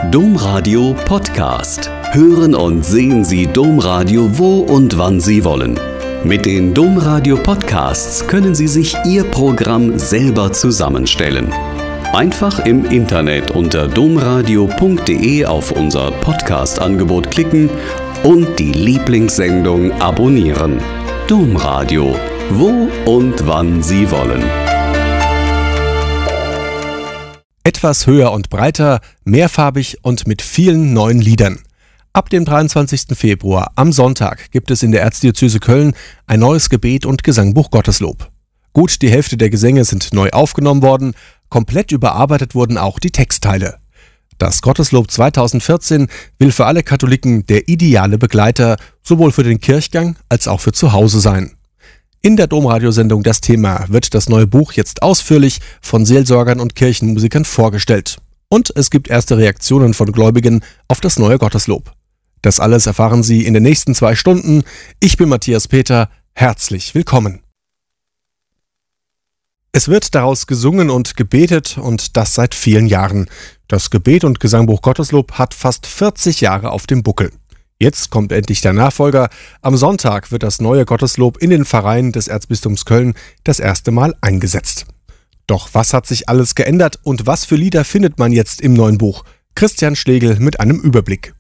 Domradio Podcast. Hören und sehen Sie Domradio wo und wann Sie wollen. Mit den Domradio Podcasts können Sie sich Ihr Programm selber zusammenstellen. Einfach im Internet unter domradio.de auf unser Podcast-Angebot klicken und die Lieblingssendung abonnieren. Domradio, wo und wann Sie wollen. Etwas höher und breiter, mehrfarbig und mit vielen neuen Liedern. Ab dem 23. Februar am Sonntag gibt es in der Erzdiözese Köln ein neues Gebet- und Gesangbuch Gotteslob. Gut die Hälfte der Gesänge sind neu aufgenommen worden, komplett überarbeitet wurden auch die Textteile. Das Gotteslob 2014 will für alle Katholiken der ideale Begleiter, sowohl für den Kirchgang als auch für zu Hause sein. In der Domradiosendung Das Thema wird das neue Buch jetzt ausführlich von Seelsorgern und Kirchenmusikern vorgestellt. Und es gibt erste Reaktionen von Gläubigen auf das neue Gotteslob. Das alles erfahren Sie in den nächsten 2 Stunden. Ich bin Matthias Peter. Herzlich willkommen. Es wird daraus gesungen und gebetet und das seit vielen Jahren. Das Gebet- und Gesangbuch Gotteslob hat fast 40 Jahre auf dem Buckel. Jetzt kommt endlich der Nachfolger. Am Sonntag wird das neue Gotteslob in den Pfarreien des Erzbistums Köln das erste Mal eingesetzt. Doch was hat sich alles geändert und was für Lieder findet man jetzt im neuen Buch? Christian Schlegel mit einem Überblick.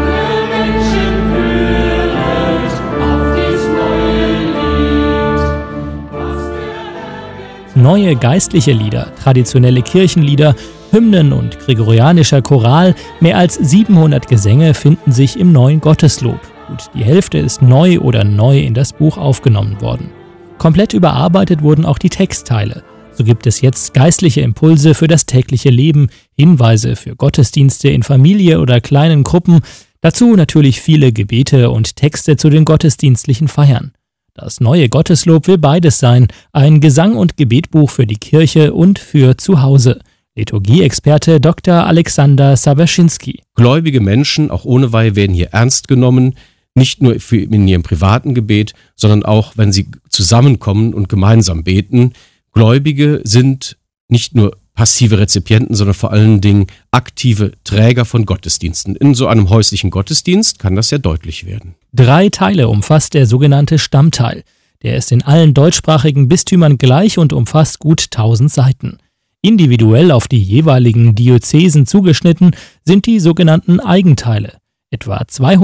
Neue geistliche Lieder, traditionelle Kirchenlieder, Hymnen und gregorianischer Choral, mehr als 700 Gesänge finden sich im neuen Gotteslob. Gut die Hälfte ist neu oder neu in das Buch aufgenommen worden. Komplett überarbeitet wurden auch die Textteile. So gibt es jetzt geistliche Impulse für das tägliche Leben, Hinweise für Gottesdienste in Familie oder kleinen Gruppen, dazu natürlich viele Gebete und Texte zu den gottesdienstlichen Feiern. Das neue Gotteslob will beides sein, ein Gesang- und Gebetbuch für die Kirche und für zu Hause. Liturgieexperte Dr. Alexander Sabaschinski. Gläubige Menschen, auch ohne Weihe, werden hier ernst genommen, nicht nur in ihrem privaten Gebet, sondern auch, wenn sie zusammenkommen und gemeinsam beten. Gläubige sind nicht nur passive Rezipienten, sondern vor allen Dingen aktive Träger von Gottesdiensten. In so einem häuslichen Gottesdienst kann das sehr deutlich werden. 3 Teile umfasst der sogenannte Stammteil. Der ist in allen deutschsprachigen Bistümern gleich und umfasst gut 1000 Seiten. Individuell auf die jeweiligen Diözesen zugeschnitten sind die sogenannten Eigenteile. Etwa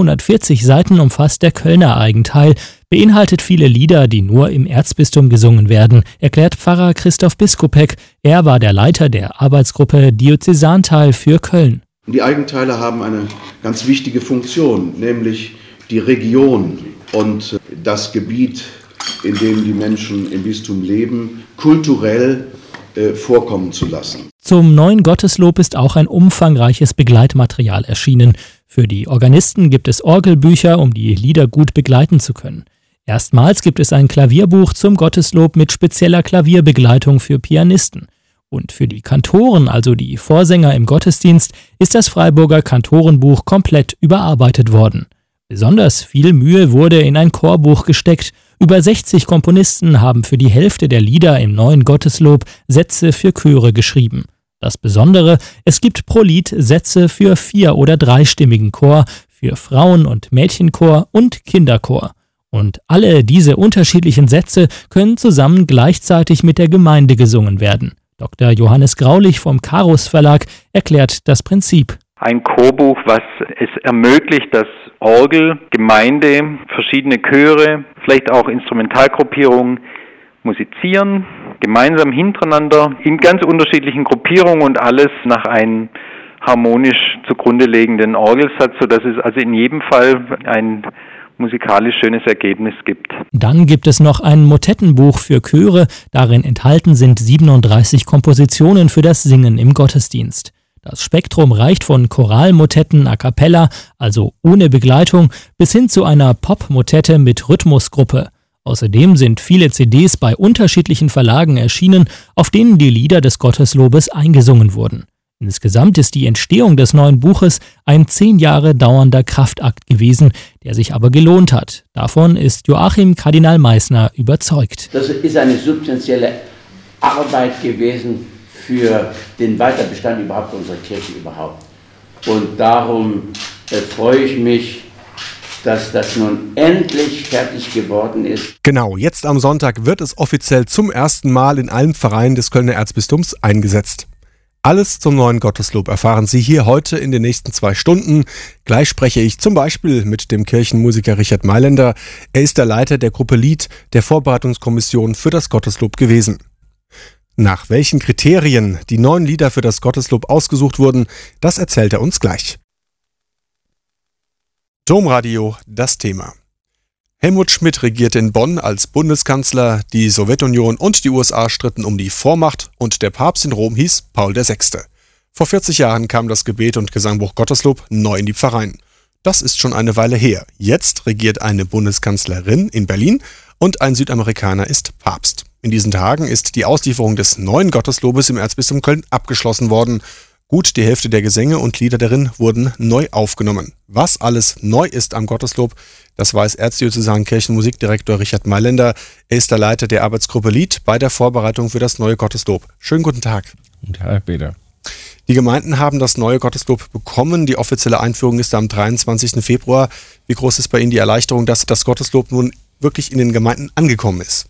240 Seiten umfasst der Kölner Eigenteil, beinhaltet viele Lieder, die nur im Erzbistum gesungen werden, erklärt Pfarrer Christoph Biskupek. Er war der Leiter der Arbeitsgruppe Diözesanteil für Köln. Die Eigenteile haben eine ganz wichtige Funktion, nämlich die Region und das Gebiet, in dem die Menschen im Bistum leben, kulturell vorkommen zu lassen. Zum neuen Gotteslob ist auch ein umfangreiches Begleitmaterial erschienen. Für die Organisten gibt es Orgelbücher, um die Lieder gut begleiten zu können. Erstmals gibt es ein Klavierbuch zum Gotteslob mit spezieller Klavierbegleitung für Pianisten. Und für die Kantoren, also die Vorsänger im Gottesdienst, ist das Freiburger Kantorenbuch komplett überarbeitet worden. Besonders viel Mühe wurde in ein Chorbuch gesteckt. Über 60 Komponisten haben für die Hälfte der Lieder im neuen Gotteslob Sätze für Chöre geschrieben. Das Besondere, es gibt pro Lied Sätze für 4- oder 3-stimmigen Chor, für Frauen- und Mädchenchor und Kinderchor. Und alle diese unterschiedlichen Sätze können zusammen gleichzeitig mit der Gemeinde gesungen werden. Dr. Johannes Graulich vom Carus Verlag erklärt das Prinzip. Ein Chorbuch, was es ermöglicht, dass Orgel, Gemeinde, verschiedene Chöre, vielleicht auch Instrumentalgruppierungen musizieren, gemeinsam hintereinander in ganz unterschiedlichen Gruppierungen und alles nach einem harmonisch zugrunde liegenden Orgelsatz, sodass es also in jedem Fall ein musikalisch schönes Ergebnis gibt. Dann gibt es noch ein Motettenbuch für Chöre. Darin enthalten sind 37 Kompositionen für das Singen im Gottesdienst. Das Spektrum reicht von Choralmotetten a cappella, also ohne Begleitung, bis hin zu einer Popmotette mit Rhythmusgruppe. Außerdem sind viele CDs bei unterschiedlichen Verlagen erschienen, auf denen die Lieder des Gotteslobes eingesungen wurden. Insgesamt ist die Entstehung des neuen Buches ein 10 Jahre dauernder Kraftakt gewesen, der sich aber gelohnt hat. Davon ist Joachim Kardinal Meissner überzeugt. Das ist eine substanzielle Arbeit gewesen für den Weiterbestand überhaupt unserer Kirche überhaupt. Und darum freue ich mich, dass das nun endlich fertig geworden ist. Genau, jetzt am Sonntag wird es offiziell zum ersten Mal in allen Pfarreien des Kölner Erzbistums eingesetzt. Alles zum neuen Gotteslob erfahren Sie hier heute in den nächsten 2 Stunden. Gleich spreche ich zum Beispiel mit dem Kirchenmusiker Richard Mailänder. Er ist der Leiter der Gruppe Lied der Vorbereitungskommission für das Gotteslob gewesen. Nach welchen Kriterien die neuen Lieder für das Gotteslob ausgesucht wurden, das erzählt er uns gleich. Domradio, das Thema. Helmut Schmidt regierte in Bonn als Bundeskanzler, die Sowjetunion und die USA stritten um die Vormacht und der Papst in Rom hieß Paul VI. Vor 40 Jahren kam das Gebet und Gesangbuch Gotteslob neu in die Pfarreien. Das ist schon eine Weile her. Jetzt regiert eine Bundeskanzlerin in Berlin und ein Südamerikaner ist Papst. In diesen Tagen ist die Auslieferung des neuen Gotteslobes im Erzbistum Köln abgeschlossen worden. Gut die Hälfte der Gesänge und Lieder darin wurden neu aufgenommen. Was alles neu ist am Gotteslob, das weiß Erzdiözesan Kirchenmusikdirektor Richard Mailänder. Er ist der Leiter der Arbeitsgruppe Lied bei der Vorbereitung für das neue Gotteslob. Schönen guten Tag. Guten Tag, Peter. Die Gemeinden haben das neue Gotteslob bekommen. Die offizielle Einführung ist am 23. Februar. Wie groß ist bei Ihnen die Erleichterung, dass das Gotteslob nun wirklich in den Gemeinden angekommen ist?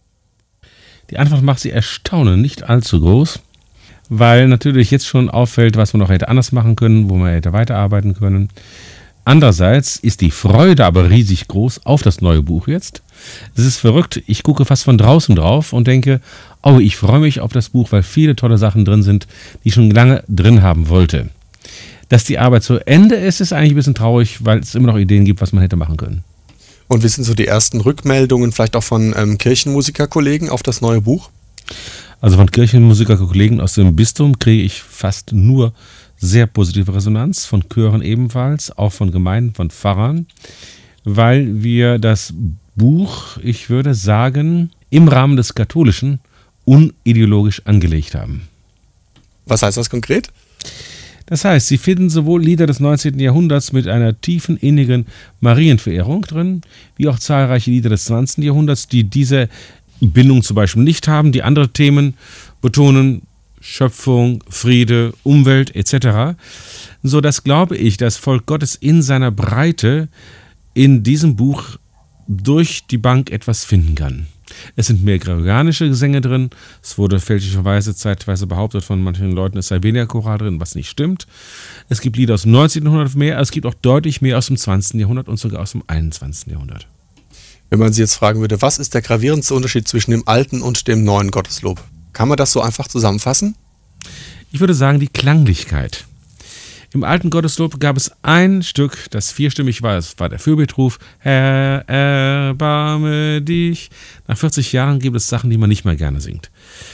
Die Antwort macht Sie erstaunen, nicht allzu groß, weil natürlich jetzt schon auffällt, was man noch hätte anders machen können, wo man hätte weiterarbeiten können. Andererseits ist die Freude aber riesig groß auf das neue Buch jetzt. Es ist verrückt, ich gucke fast von draußen drauf und denke, oh, ich freue mich auf das Buch, weil viele tolle Sachen drin sind, die ich schon lange drin haben wollte. Dass die Arbeit zu Ende ist, ist eigentlich ein bisschen traurig, weil es immer noch Ideen gibt, was man hätte machen können. Und wie sind so die ersten Rückmeldungen vielleicht auch von Kirchenmusikerkollegen auf das neue Buch? Also von Kirchenmusikerkollegen aus dem Bistum kriege ich fast nur sehr positive Resonanz, von Chören ebenfalls, auch von Gemeinden, von Pfarrern, weil wir das Buch, ich würde sagen, im Rahmen des Katholischen unideologisch angelegt haben. Was heißt das konkret? Das heißt, Sie finden sowohl Lieder des 19. Jahrhunderts mit einer tiefen, innigen Marienverehrung drin, wie auch zahlreiche Lieder des 20. Jahrhunderts, die diese Bindung zum Beispiel nicht haben, die andere Themen betonen, Schöpfung, Friede, Umwelt etc., so dass, glaube ich, das Volk Gottes in seiner Breite in diesem Buch durch die Bank etwas finden kann. Es sind mehr gregorianische Gesänge drin, es wurde fälschlicherweise zeitweise behauptet von manchen Leuten, es sei weniger Choral drin, was nicht stimmt. Es gibt Lieder aus dem 19. Jahrhundert mehr, es gibt auch deutlich mehr aus dem 20. Jahrhundert und sogar aus dem 21. Jahrhundert. Wenn man Sie jetzt fragen würde, was ist der gravierendste Unterschied zwischen dem alten und dem neuen Gotteslob? Kann man das so einfach zusammenfassen? Ich würde sagen, die Klanglichkeit. Im alten Gotteslob gab es ein Stück, das vierstimmig war. Es war der Fürbittruf, Herr, erbarme dich. Nach 40 Jahren gibt es Sachen, die man nicht mehr gerne singt.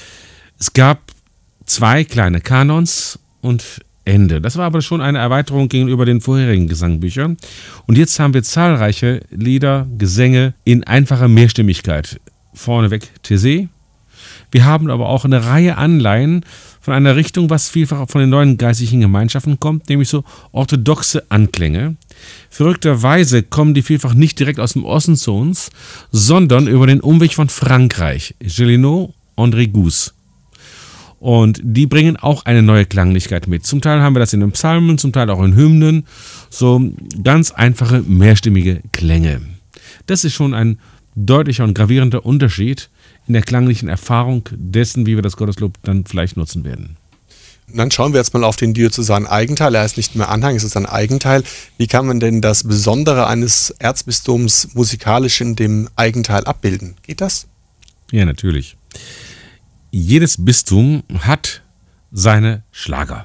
Es gab 2 kleine Kanons und Ende. Das war aber schon eine Erweiterung gegenüber den vorherigen Gesangbüchern. Und jetzt haben wir zahlreiche Lieder, Gesänge in einfacher Mehrstimmigkeit. Vorneweg Taizé. Wir haben aber auch eine Reihe Anleihen von einer Richtung, was vielfach von den neuen geistlichen Gemeinschaften kommt, nämlich so orthodoxe Anklänge. Verrückterweise kommen die vielfach nicht direkt aus dem Osten zu uns, sondern über den Umweg von Frankreich, Gélineau, André Gousse. Und die bringen auch eine neue Klanglichkeit mit. Zum Teil haben wir das in den Psalmen, zum Teil auch in Hymnen, so ganz einfache, mehrstimmige Klänge. Das ist schon ein deutlicher und gravierender Unterschied in der klanglichen Erfahrung dessen, wie wir das Gotteslob dann vielleicht nutzen werden. Und dann schauen wir jetzt mal auf den diözesanen Eigenteil. Er ist nicht mehr Anhang, es ist ein Eigenteil. Wie kann man denn das Besondere eines Erzbistums musikalisch in dem Eigenteil abbilden? Geht das? Ja, natürlich. Jedes Bistum hat seine Schlager.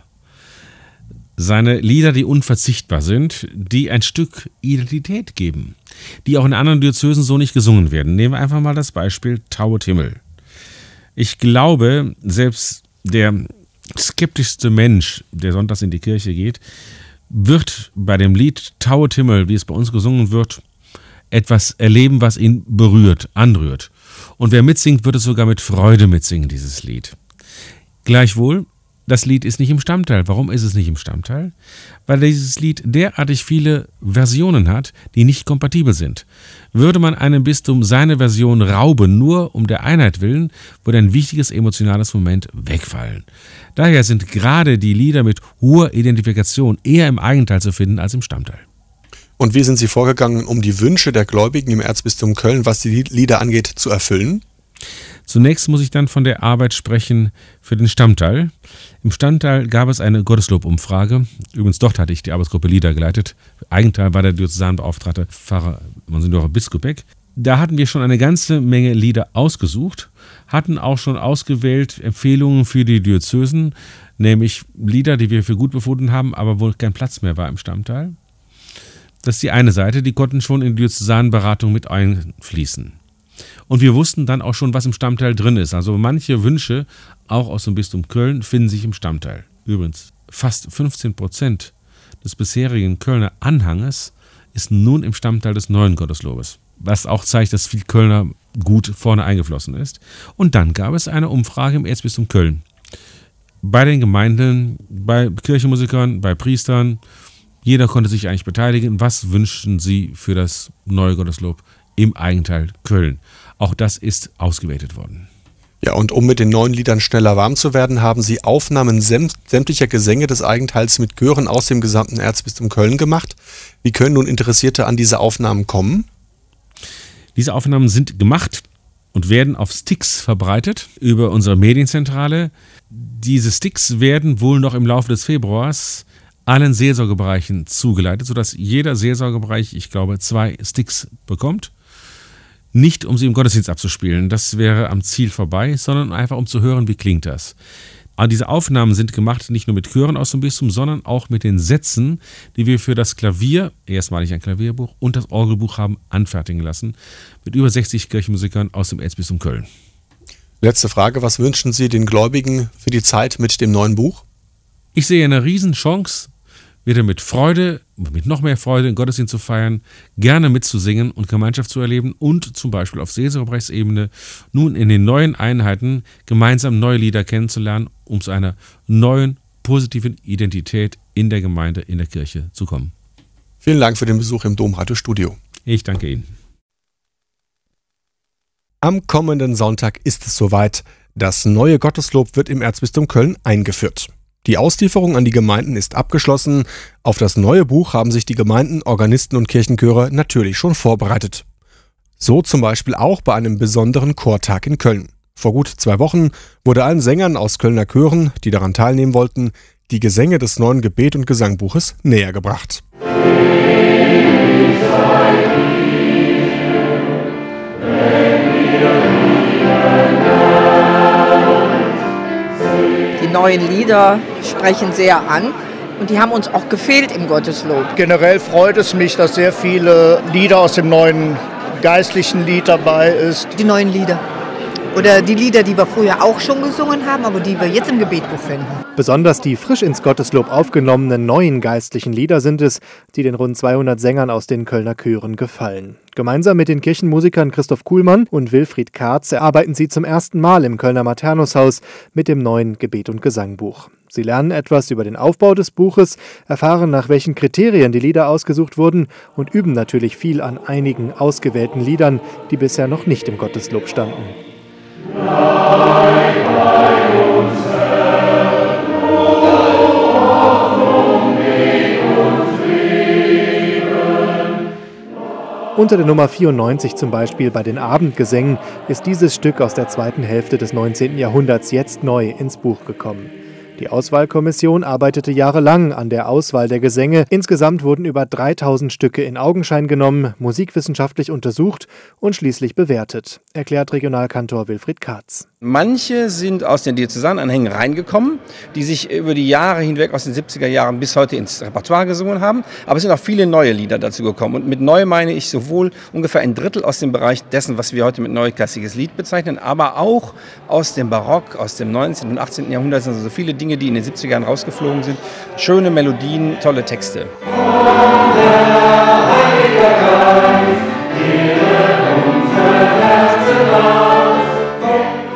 Seine Lieder, die unverzichtbar sind, die ein Stück Identität geben, die auch in anderen Diözesen so nicht gesungen werden. Nehmen wir einfach mal das Beispiel Tauet Himmel. Ich glaube, selbst der skeptischste Mensch, der sonntags in die Kirche geht, wird bei dem Lied Tauet Himmel, wie es bei uns gesungen wird, etwas erleben, was ihn berührt, anrührt. Und wer mitsingt, wird es sogar mit Freude mitsingen, dieses Lied. Gleichwohl das Lied ist nicht im Stammteil. Warum ist es nicht im Stammteil? Weil dieses Lied derartig viele Versionen hat, die nicht kompatibel sind. Würde man einem Bistum seine Version rauben, nur um der Einheit willen, würde ein wichtiges emotionales Moment wegfallen. Daher sind gerade die Lieder mit hoher Identifikation eher im Eigenteil zu finden als im Stammteil. Und wie sind Sie vorgegangen, um die Wünsche der Gläubigen im Erzbistum Köln, was die Lieder angeht, zu erfüllen? Zunächst muss ich dann von der Arbeit sprechen für den Stammteil. Im Stammteil gab es eine Gotteslobumfrage. Übrigens, dort hatte ich die Arbeitsgruppe Lieder geleitet. Eigenteil war der Diözesanbeauftragte Pfarrer Monsignor Biskupek. Da hatten wir schon eine ganze Menge Lieder ausgesucht, hatten auch schon ausgewählt Empfehlungen für die Diözesen, nämlich Lieder, die wir für gut befunden haben, aber wo kein Platz mehr war im Stammteil. Das ist die eine Seite, die konnten schon in die Diözesanberatung mit einfließen. Und wir wussten dann auch schon, was im Stammteil drin ist. Also manche Wünsche, auch aus dem Bistum Köln, finden sich im Stammteil. Übrigens, fast 15% des bisherigen Kölner Anhanges ist nun im Stammteil des neuen Gotteslobes. Was auch zeigt, dass viel Kölner gut vorne eingeflossen ist. Und dann gab es eine Umfrage im Erzbistum Köln. Bei den Gemeinden, bei Kirchenmusikern, bei Priestern. Jeder konnte sich eigentlich beteiligen. Was wünschen sie für das neue Gotteslob im Eigenteil Köln? Auch das ist ausgewertet worden. Ja, und um mit den neuen Liedern schneller warm zu werden, haben Sie Aufnahmen sämtlicher Gesänge des Eigenteils mit Chören aus dem gesamten Erzbistum Köln gemacht. Wie können nun Interessierte an diese Aufnahmen kommen? Diese Aufnahmen sind gemacht und werden auf Sticks verbreitet über unsere Medienzentrale. Diese Sticks werden wohl noch im Laufe des Februars allen Seelsorgebereichen zugeleitet, sodass jeder Seelsorgebereich, ich glaube, 2 Sticks bekommt. Nicht, um sie im Gottesdienst abzuspielen, das wäre am Ziel vorbei, sondern einfach, um zu hören, wie klingt das. Aber diese Aufnahmen sind gemacht nicht nur mit Chören aus dem Bistum, sondern auch mit den Sätzen, die wir für das Klavier, erstmalig ein Klavierbuch, und das Orgelbuch haben anfertigen lassen, mit über 60 Kirchenmusikern aus dem Erzbistum Köln. Letzte Frage, was wünschen Sie den Gläubigen für die Zeit mit dem neuen Buch? Ich sehe eine Riesenchance, wieder mit Freude, mit noch mehr Freude den Gottesdienst zu feiern, gerne mitzusingen und Gemeinschaft zu erleben und zum Beispiel auf Seelsorgebereichsebene nun in den neuen Einheiten gemeinsam neue Lieder kennenzulernen, um zu einer neuen, positiven Identität in der Gemeinde, in der Kirche zu kommen. Vielen Dank für den Besuch im Domradio-Studio. Ich danke Ihnen. Am kommenden Sonntag ist es soweit. Das neue Gotteslob wird im Erzbistum Köln eingeführt. Die Auslieferung an die Gemeinden ist abgeschlossen. Auf das neue Buch haben sich die Gemeinden, Organisten und Kirchenchöre natürlich schon vorbereitet. So zum Beispiel auch bei einem besonderen Chortag in Köln. Vor gut 2 Wochen wurde allen Sängern aus Kölner Chören, die daran teilnehmen wollten, die Gesänge des neuen Gebet- und Gesangbuches näher gebracht. Die neuen Lieder sprechen sehr an und die haben uns auch gefehlt im Gotteslob. Generell freut es mich, dass sehr viele Lieder aus dem neuen geistlichen Lied dabei ist. Die neuen Lieder. Oder die Lieder, die wir früher auch schon gesungen haben, aber die wir jetzt im Gebetbuch finden. Besonders die frisch ins Gotteslob aufgenommenen neuen geistlichen Lieder sind es, die den rund 200 Sängern aus den Kölner Chören gefallen. Gemeinsam mit den Kirchenmusikern Christoph Kuhlmann und Wilfried Karz erarbeiten sie zum ersten Mal im Kölner Maternushaus mit dem neuen Gebet- und Gesangbuch. Sie lernen etwas über den Aufbau des Buches, erfahren, nach welchen Kriterien die Lieder ausgesucht wurden und üben natürlich viel an einigen ausgewählten Liedern, die bisher noch nicht im Gotteslob standen. Unter der Nummer 94 zum Beispiel bei den Abendgesängen ist dieses Stück aus der zweiten Hälfte des 19. Jahrhunderts jetzt neu ins Buch gekommen. Die Auswahlkommission arbeitete jahrelang an der Auswahl der Gesänge. Insgesamt wurden über 3000 Stücke in Augenschein genommen, musikwissenschaftlich untersucht und schließlich bewertet, erklärt Regionalkantor Wilfried Karz. Manche sind aus den Diözesananhängen reingekommen, die sich über die Jahre hinweg aus den 70er Jahren bis heute ins Repertoire gesungen haben. Aber es sind auch viele neue Lieder dazu gekommen. Und mit neu meine ich sowohl ungefähr ein Drittel aus dem Bereich dessen, was wir heute mit neuklassisches Lied bezeichnen, aber auch aus dem Barock, aus dem 19. und 18. Jahrhundert. sind also so viele Dinge, die in den 70er Jahren rausgeflogen sind. Schöne Melodien, tolle Texte.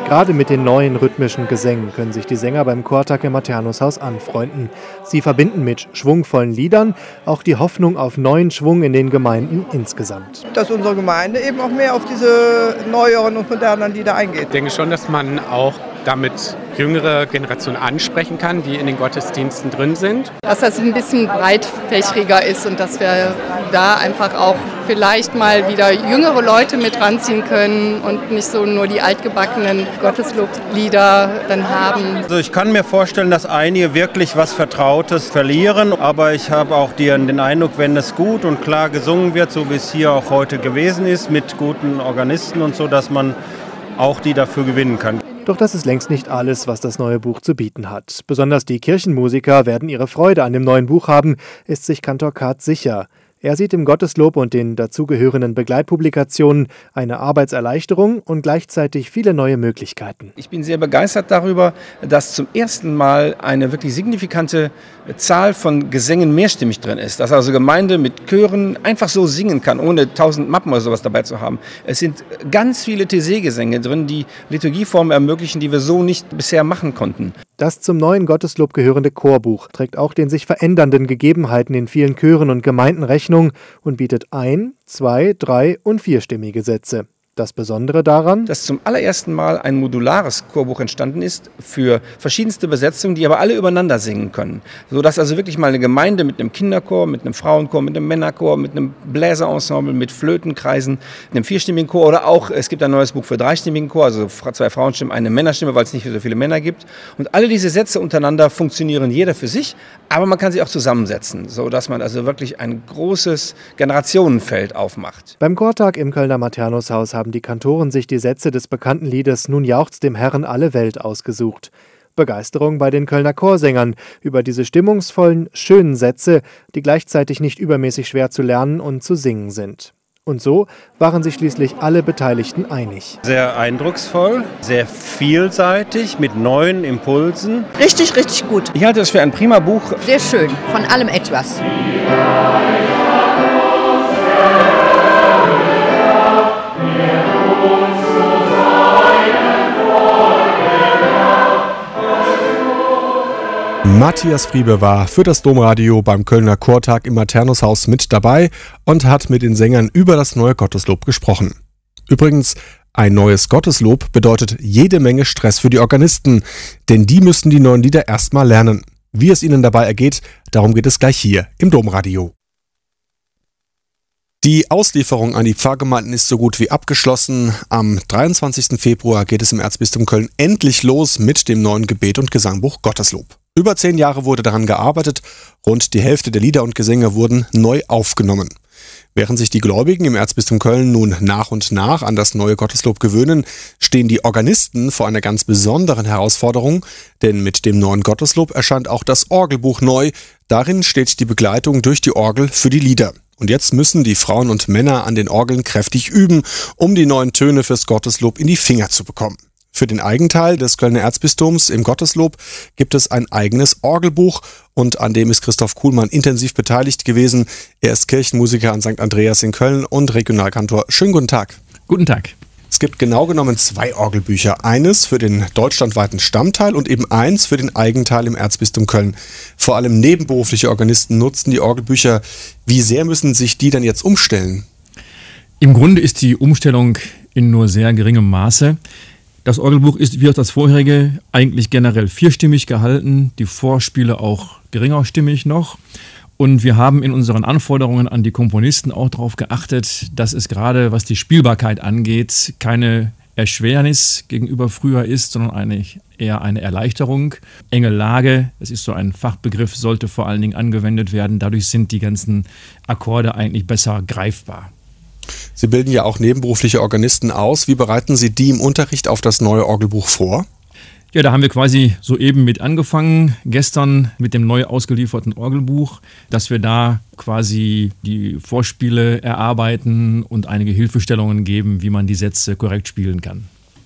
Gerade mit den neuen rhythmischen Gesängen können sich die Sänger beim Chortag im Maternushaus anfreunden. Sie verbinden mit schwungvollen Liedern auch die Hoffnung auf neuen Schwung in den Gemeinden insgesamt. Dass unsere Gemeinde eben auch mehr auf diese neueren und modernen Lieder eingeht. Ich denke schon, dass man auch damit jüngere Generationen ansprechen kann, die in den Gottesdiensten drin sind. Dass das ein bisschen breitfächriger ist und dass wir da einfach auch vielleicht mal wieder jüngere Leute mit ranziehen können und nicht so nur die altgebackenen Gottesloblieder dann haben. Also ich kann mir vorstellen, dass einige wirklich was Vertrautes verlieren, aber ich habe auch den Eindruck, wenn es gut und klar gesungen wird, so wie es hier auch heute gewesen ist, mit guten Organisten und so, dass man auch die dafür gewinnen kann. Doch das ist längst nicht alles, was das neue Buch zu bieten hat. Besonders die Kirchenmusiker werden ihre Freude an dem neuen Buch haben, ist sich Kantor Katz sicher. Er sieht im Gotteslob und den dazugehörenden Begleitpublikationen eine Arbeitserleichterung und gleichzeitig viele neue Möglichkeiten. Ich bin sehr begeistert darüber, dass zum ersten Mal eine wirklich signifikante Zahl von Gesängen mehrstimmig drin ist. Dass also Gemeinde mit Chören einfach so singen kann, ohne 1000 Mappen oder sowas dabei zu haben. Es sind ganz viele TC-Gesänge drin, die Liturgieformen ermöglichen, die wir so nicht bisher machen konnten. Das zum neuen Gotteslob gehörende Chorbuch trägt auch den sich verändernden Gegebenheiten in vielen Chören und Gemeinden Rechnung und bietet 1-, 2-, 3- und 4-stimmige Sätze. Das Besondere daran, dass zum allerersten Mal ein modulares Chorbuch entstanden ist für verschiedenste Besetzungen, die aber alle übereinander singen können. Sodass also wirklich mal eine Gemeinde mit einem Kinderchor, mit einem Frauenchor, mit einem Männerchor, mit einem Bläserensemble, mit Flötenkreisen, einem 4-stimmigen Chor oder auch, es gibt ein neues Buch für 3-stimmigen Chor, also 2 Frauenstimmen, eine Männerstimme, weil es nicht so viele Männer gibt. Und alle diese Sätze untereinander funktionieren jeder für sich, aber man kann sie auch zusammensetzen, sodass man also wirklich ein großes Generationenfeld aufmacht. Beim Chortag im Kölner Maternushaus haben die Kantoren sich die Sätze des bekannten Liedes »Nun jauchzt dem Herrn alle Welt« ausgesucht. Begeisterung bei den Kölner Chorsängern über diese stimmungsvollen, schönen Sätze, die gleichzeitig nicht übermäßig schwer zu lernen und zu singen sind. Und so waren sich schließlich alle Beteiligten einig. Sehr eindrucksvoll, sehr vielseitig, mit neuen Impulsen. Richtig, richtig gut. Ich halte das für ein prima Buch. Sehr schön, von allem etwas. Matthias Friebe war für das Domradio beim Kölner Chortag im Maternushaus mit dabei und hat mit den Sängern über das neue Gotteslob gesprochen. Übrigens, ein neues Gotteslob bedeutet jede Menge Stress für die Organisten, denn die müssen die neuen Lieder erstmal lernen. Wie es ihnen dabei ergeht, darum geht es gleich hier im Domradio. Die Auslieferung an die Pfarrgemeinden ist so gut wie abgeschlossen. Am 23. Februar geht es im Erzbistum Köln endlich los mit dem neuen Gebet- und Gesangbuch Gotteslob. Über 10 Jahre wurde daran gearbeitet, rund die Hälfte der Lieder und Gesänge wurden neu aufgenommen. Während sich die Gläubigen im Erzbistum Köln nun nach und nach an das neue Gotteslob gewöhnen, stehen die Organisten vor einer ganz besonderen Herausforderung, denn mit dem neuen Gotteslob erscheint auch das Orgelbuch neu. Darin steht die Begleitung durch die Orgel für die Lieder. Und jetzt müssen die Frauen und Männer an den Orgeln kräftig üben, um die neuen Töne fürs Gotteslob in die Finger zu bekommen. Für den Eigenteil des Kölner Erzbistums im Gotteslob gibt es ein eigenes Orgelbuch und an dem ist Christoph Kuhlmann intensiv beteiligt gewesen. Er ist Kirchenmusiker an St. Andreas in Köln und Regionalkantor. Schönen guten Tag. Guten Tag. Es gibt genau genommen 2 Orgelbücher. Eines für den deutschlandweiten Stammteil und eben eins für den Eigenteil im Erzbistum Köln. Vor allem nebenberufliche Organisten nutzen die Orgelbücher. Wie sehr müssen sich die denn jetzt umstellen? Im Grunde ist die Umstellung in nur sehr geringem Maße. Das Orgelbuch ist wie auch das vorherige eigentlich generell 4-stimmig gehalten, die Vorspiele auch geringerstimmig noch. Und wir haben in unseren Anforderungen an die Komponisten auch darauf geachtet, dass es gerade, was die Spielbarkeit angeht, keine Erschwernis gegenüber früher ist, sondern eher eine Erleichterung. Enge Lage, das ist so ein Fachbegriff, sollte vor allen Dingen angewendet werden. Dadurch sind die ganzen Akkorde eigentlich besser greifbar. Sie bilden ja auch nebenberufliche Organisten aus. Wie bereiten Sie die im Unterricht auf das neue Orgelbuch vor? Ja, da haben wir quasi soeben mit angefangen, gestern mit dem neu ausgelieferten Orgelbuch, dass wir da quasi die Vorspiele erarbeiten und einige Hilfestellungen geben, wie man die Sätze korrekt spielen kann.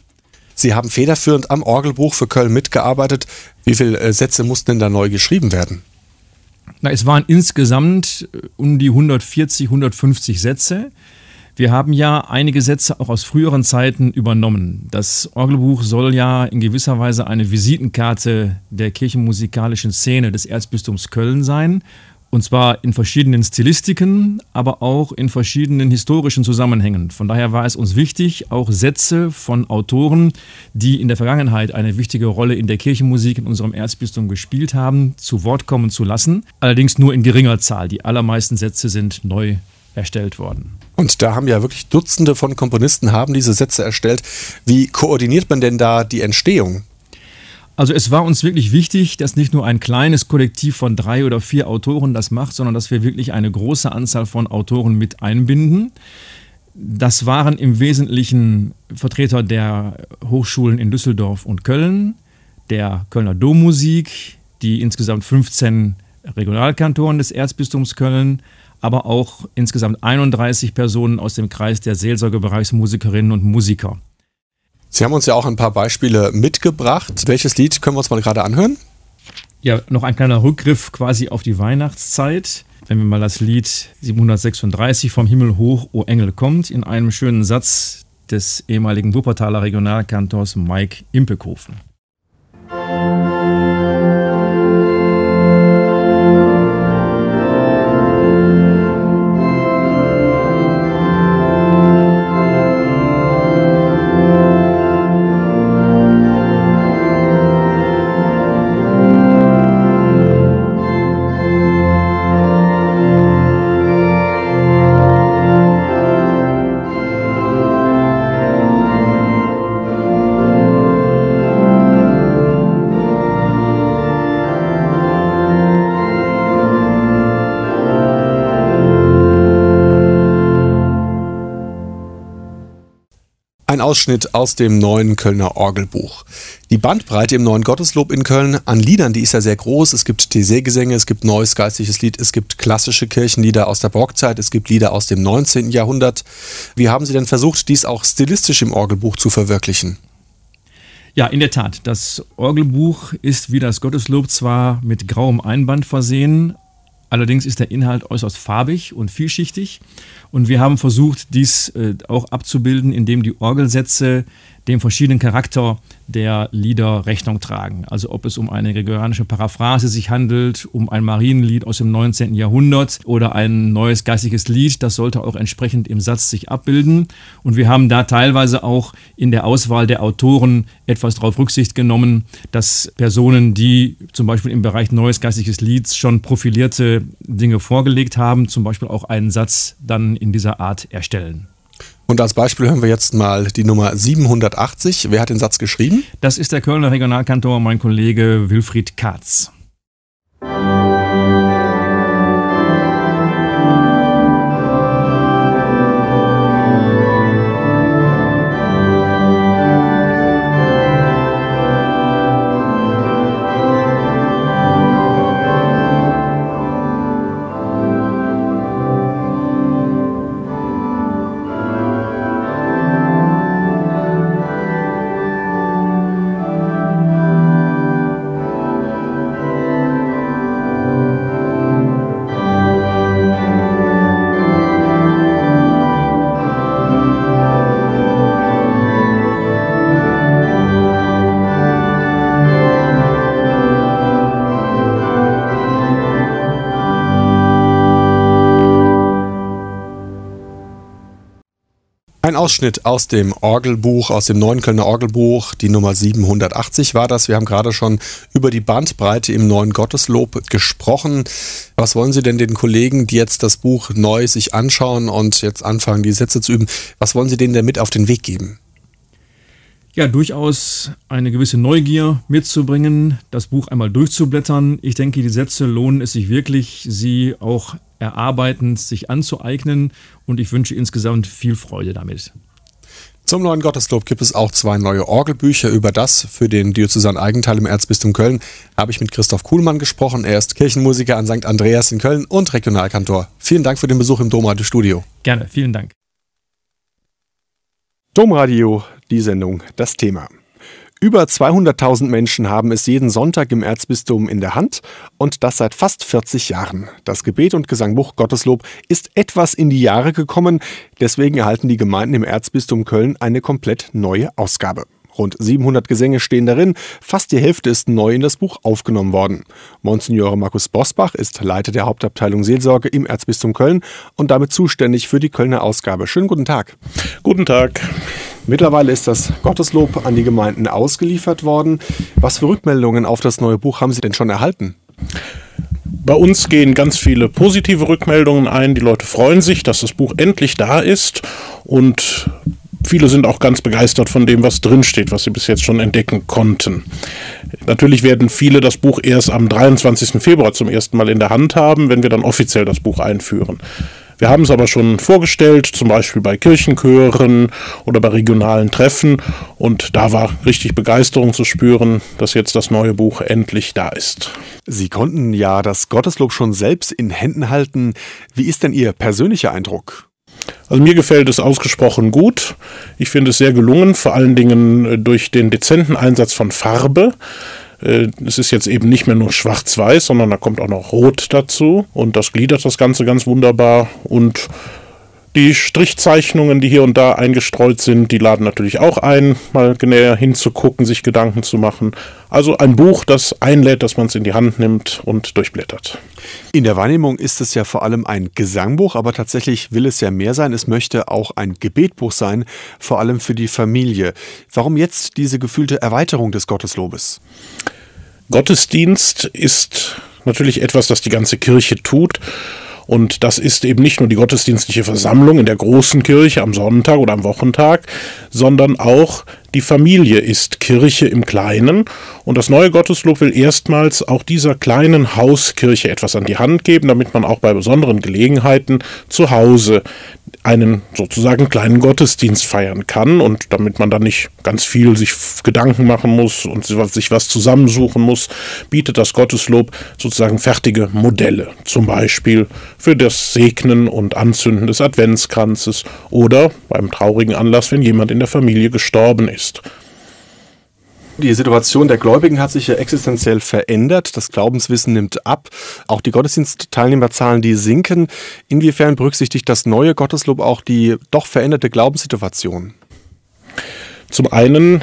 Sie haben federführend am Orgelbuch für Köln mitgearbeitet. Wie viele Sätze mussten denn da neu geschrieben werden? Es waren insgesamt um die 140, 150 Sätze. Wir haben ja einige Sätze auch aus früheren Zeiten übernommen. Das Orgelbuch soll ja in gewisser Weise eine Visitenkarte der kirchenmusikalischen Szene des Erzbistums Köln sein. Und zwar in verschiedenen Stilistiken, aber auch in verschiedenen historischen Zusammenhängen. Von daher war es uns wichtig, auch Sätze von Autoren, die in der Vergangenheit eine wichtige Rolle in der Kirchenmusik in unserem Erzbistum gespielt haben, zu Wort kommen zu lassen. Allerdings nur in geringer Zahl. Die allermeisten Sätze sind neu erstellt worden. Und da haben ja wirklich Dutzende von Komponisten haben diese Sätze erstellt. Wie koordiniert man denn da die Entstehung? Also es war uns wirklich wichtig, dass nicht nur ein kleines Kollektiv von 3 oder 4 Autoren das macht, sondern dass wir wirklich eine große Anzahl von Autoren mit einbinden. Das waren im Wesentlichen Vertreter der Hochschulen in Düsseldorf und Köln, der Kölner Dommusik, die insgesamt 15 Regionalkantoren des Erzbistums Köln, aber auch insgesamt 31 Personen aus dem Kreis der Seelsorgebereichsmusikerinnen und Musiker. Sie haben uns ja auch ein paar Beispiele mitgebracht. Welches Lied können wir uns mal gerade anhören? Ja, noch ein kleiner Rückgriff quasi auf die Weihnachtszeit. Wenn wir mal das Lied 736 vom Himmel hoch, o Engel kommt, in einem schönen Satz des ehemaligen Wuppertaler Regionalkantors Mike Impekhofen. Ein Ausschnitt aus dem neuen Kölner Orgelbuch. Die Bandbreite im neuen Gotteslob in Köln an Liedern, die ist ja sehr groß. Es gibt Taizé-Gesänge, es gibt neues geistliches Lied, es gibt klassische Kirchenlieder aus der Barockzeit, es gibt Lieder aus dem 19. Jahrhundert. Wie haben Sie denn versucht, dies auch stilistisch im Orgelbuch zu verwirklichen? Ja, in der Tat. Das Orgelbuch ist wie das Gotteslob zwar mit grauem Einband versehen, allerdings ist der Inhalt äußerst farbig und vielschichtig. Und wir haben versucht, dies auch abzubilden, indem die Orgelsätze dem verschiedenen Charakter der Lieder Rechnung tragen. Also ob es um eine gregorianische Paraphrase sich handelt, um ein Marienlied aus dem 19. Jahrhundert oder ein neues geistliches Lied, das sollte auch entsprechend im Satz sich abbilden. Und wir haben da teilweise auch in der Auswahl der Autoren etwas darauf Rücksicht genommen, dass Personen, die zum Beispiel im Bereich neues geistliches Lieds schon profilierte Dinge vorgelegt haben, zum Beispiel auch einen Satz dann in dieser Art erstellen. Und als Beispiel hören wir jetzt mal die Nummer 780. Wer hat den Satz geschrieben? Das ist der Kölner Regionalkantor, mein Kollege Wilfried Katz. Ein Ausschnitt aus dem Orgelbuch, aus dem neuen Kölner Orgelbuch, die Nummer 780 war das. Wir haben gerade schon über die Bandbreite im neuen Gotteslob gesprochen. Was wollen Sie denn den Kollegen, die jetzt das Buch neu sich anschauen und jetzt anfangen, die Sätze zu üben, was wollen Sie denen denn mit auf den Weg geben? Ja, durchaus eine gewisse Neugier mitzubringen, das Buch einmal durchzublättern. Ich denke, die Sätze lohnen es sich wirklich, sie auch erarbeitend sich anzueignen, und ich wünsche insgesamt viel Freude damit. Zum neuen Gotteslob gibt es auch 2 neue Orgelbücher. Über das für den diözesanen Eigenteil im Erzbistum Köln habe ich mit Christoph Kuhlmann gesprochen. Er ist Kirchenmusiker an St. Andreas in Köln und Regionalkantor. Vielen Dank für den Besuch im Domradio-Studio. Gerne, vielen Dank. Domradio, die Sendung, das Thema. Über 200.000 Menschen haben es jeden Sonntag im Erzbistum in der Hand und das seit fast 40 Jahren. Das Gebet- und Gesangbuch Gotteslob ist etwas in die Jahre gekommen, deswegen erhalten die Gemeinden im Erzbistum Köln eine komplett neue Ausgabe. Rund 700 Gesänge stehen darin, fast die Hälfte ist neu in das Buch aufgenommen worden. Monsignore Markus Bosbach ist Leiter der Hauptabteilung Seelsorge im Erzbistum Köln und damit zuständig für die Kölner Ausgabe. Schönen guten Tag. Guten Tag. Mittlerweile ist das Gotteslob an die Gemeinden ausgeliefert worden. Was für Rückmeldungen auf das neue Buch haben Sie denn schon erhalten? Bei uns gehen ganz viele positive Rückmeldungen ein. Die Leute freuen sich, dass das Buch endlich da ist und viele sind auch ganz begeistert von dem, was drinsteht, was sie bis jetzt schon entdecken konnten. Natürlich werden viele das Buch erst am 23. Februar zum ersten Mal in der Hand haben, wenn wir dann offiziell das Buch einführen. Wir haben es aber schon vorgestellt, zum Beispiel bei Kirchenchören oder bei regionalen Treffen. Und da war richtig Begeisterung zu spüren, dass jetzt das neue Buch endlich da ist. Sie konnten ja das Gotteslob schon selbst in Händen halten. Wie ist denn Ihr persönlicher Eindruck? Also mir gefällt es ausgesprochen gut. Ich finde es sehr gelungen, vor allen Dingen durch den dezenten Einsatz von Farbe. Es ist jetzt eben nicht mehr nur schwarz-weiß, sondern da kommt auch noch Rot dazu und das gliedert das Ganze ganz wunderbar. Und die Strichzeichnungen, die hier und da eingestreut sind, die laden natürlich auch ein, mal näher hinzugucken, sich Gedanken zu machen. Also ein Buch, das einlädt, dass man es in die Hand nimmt und durchblättert. In der Wahrnehmung ist es ja vor allem ein Gesangbuch, aber tatsächlich will es ja mehr sein. Es möchte auch ein Gebetbuch sein, vor allem für die Familie. Warum jetzt diese gefühlte Erweiterung des Gotteslobes? Gottesdienst ist natürlich etwas, das die ganze Kirche tut. Und das ist eben nicht nur die gottesdienstliche Versammlung in der großen Kirche am Sonntag oder am Wochentag, sondern auch die Familie ist Kirche im Kleinen. Und das neue Gotteslob will erstmals auch dieser kleinen Hauskirche etwas an die Hand geben, damit man auch bei besonderen Gelegenheiten zu Hause einen sozusagen kleinen Gottesdienst feiern kann und damit man dann nicht ganz viel sich Gedanken machen muss und sich was zusammensuchen muss, bietet das Gotteslob sozusagen fertige Modelle, zum Beispiel für das Segnen und Anzünden des Adventskranzes oder beim traurigen Anlass, wenn jemand in der Familie gestorben ist. Die Situation der Gläubigen hat sich ja existenziell verändert. Das Glaubenswissen nimmt ab. Auch die Gottesdienstteilnehmerzahlen, die sinken. Inwiefern berücksichtigt das neue Gotteslob auch die doch veränderte Glaubenssituation? Zum einen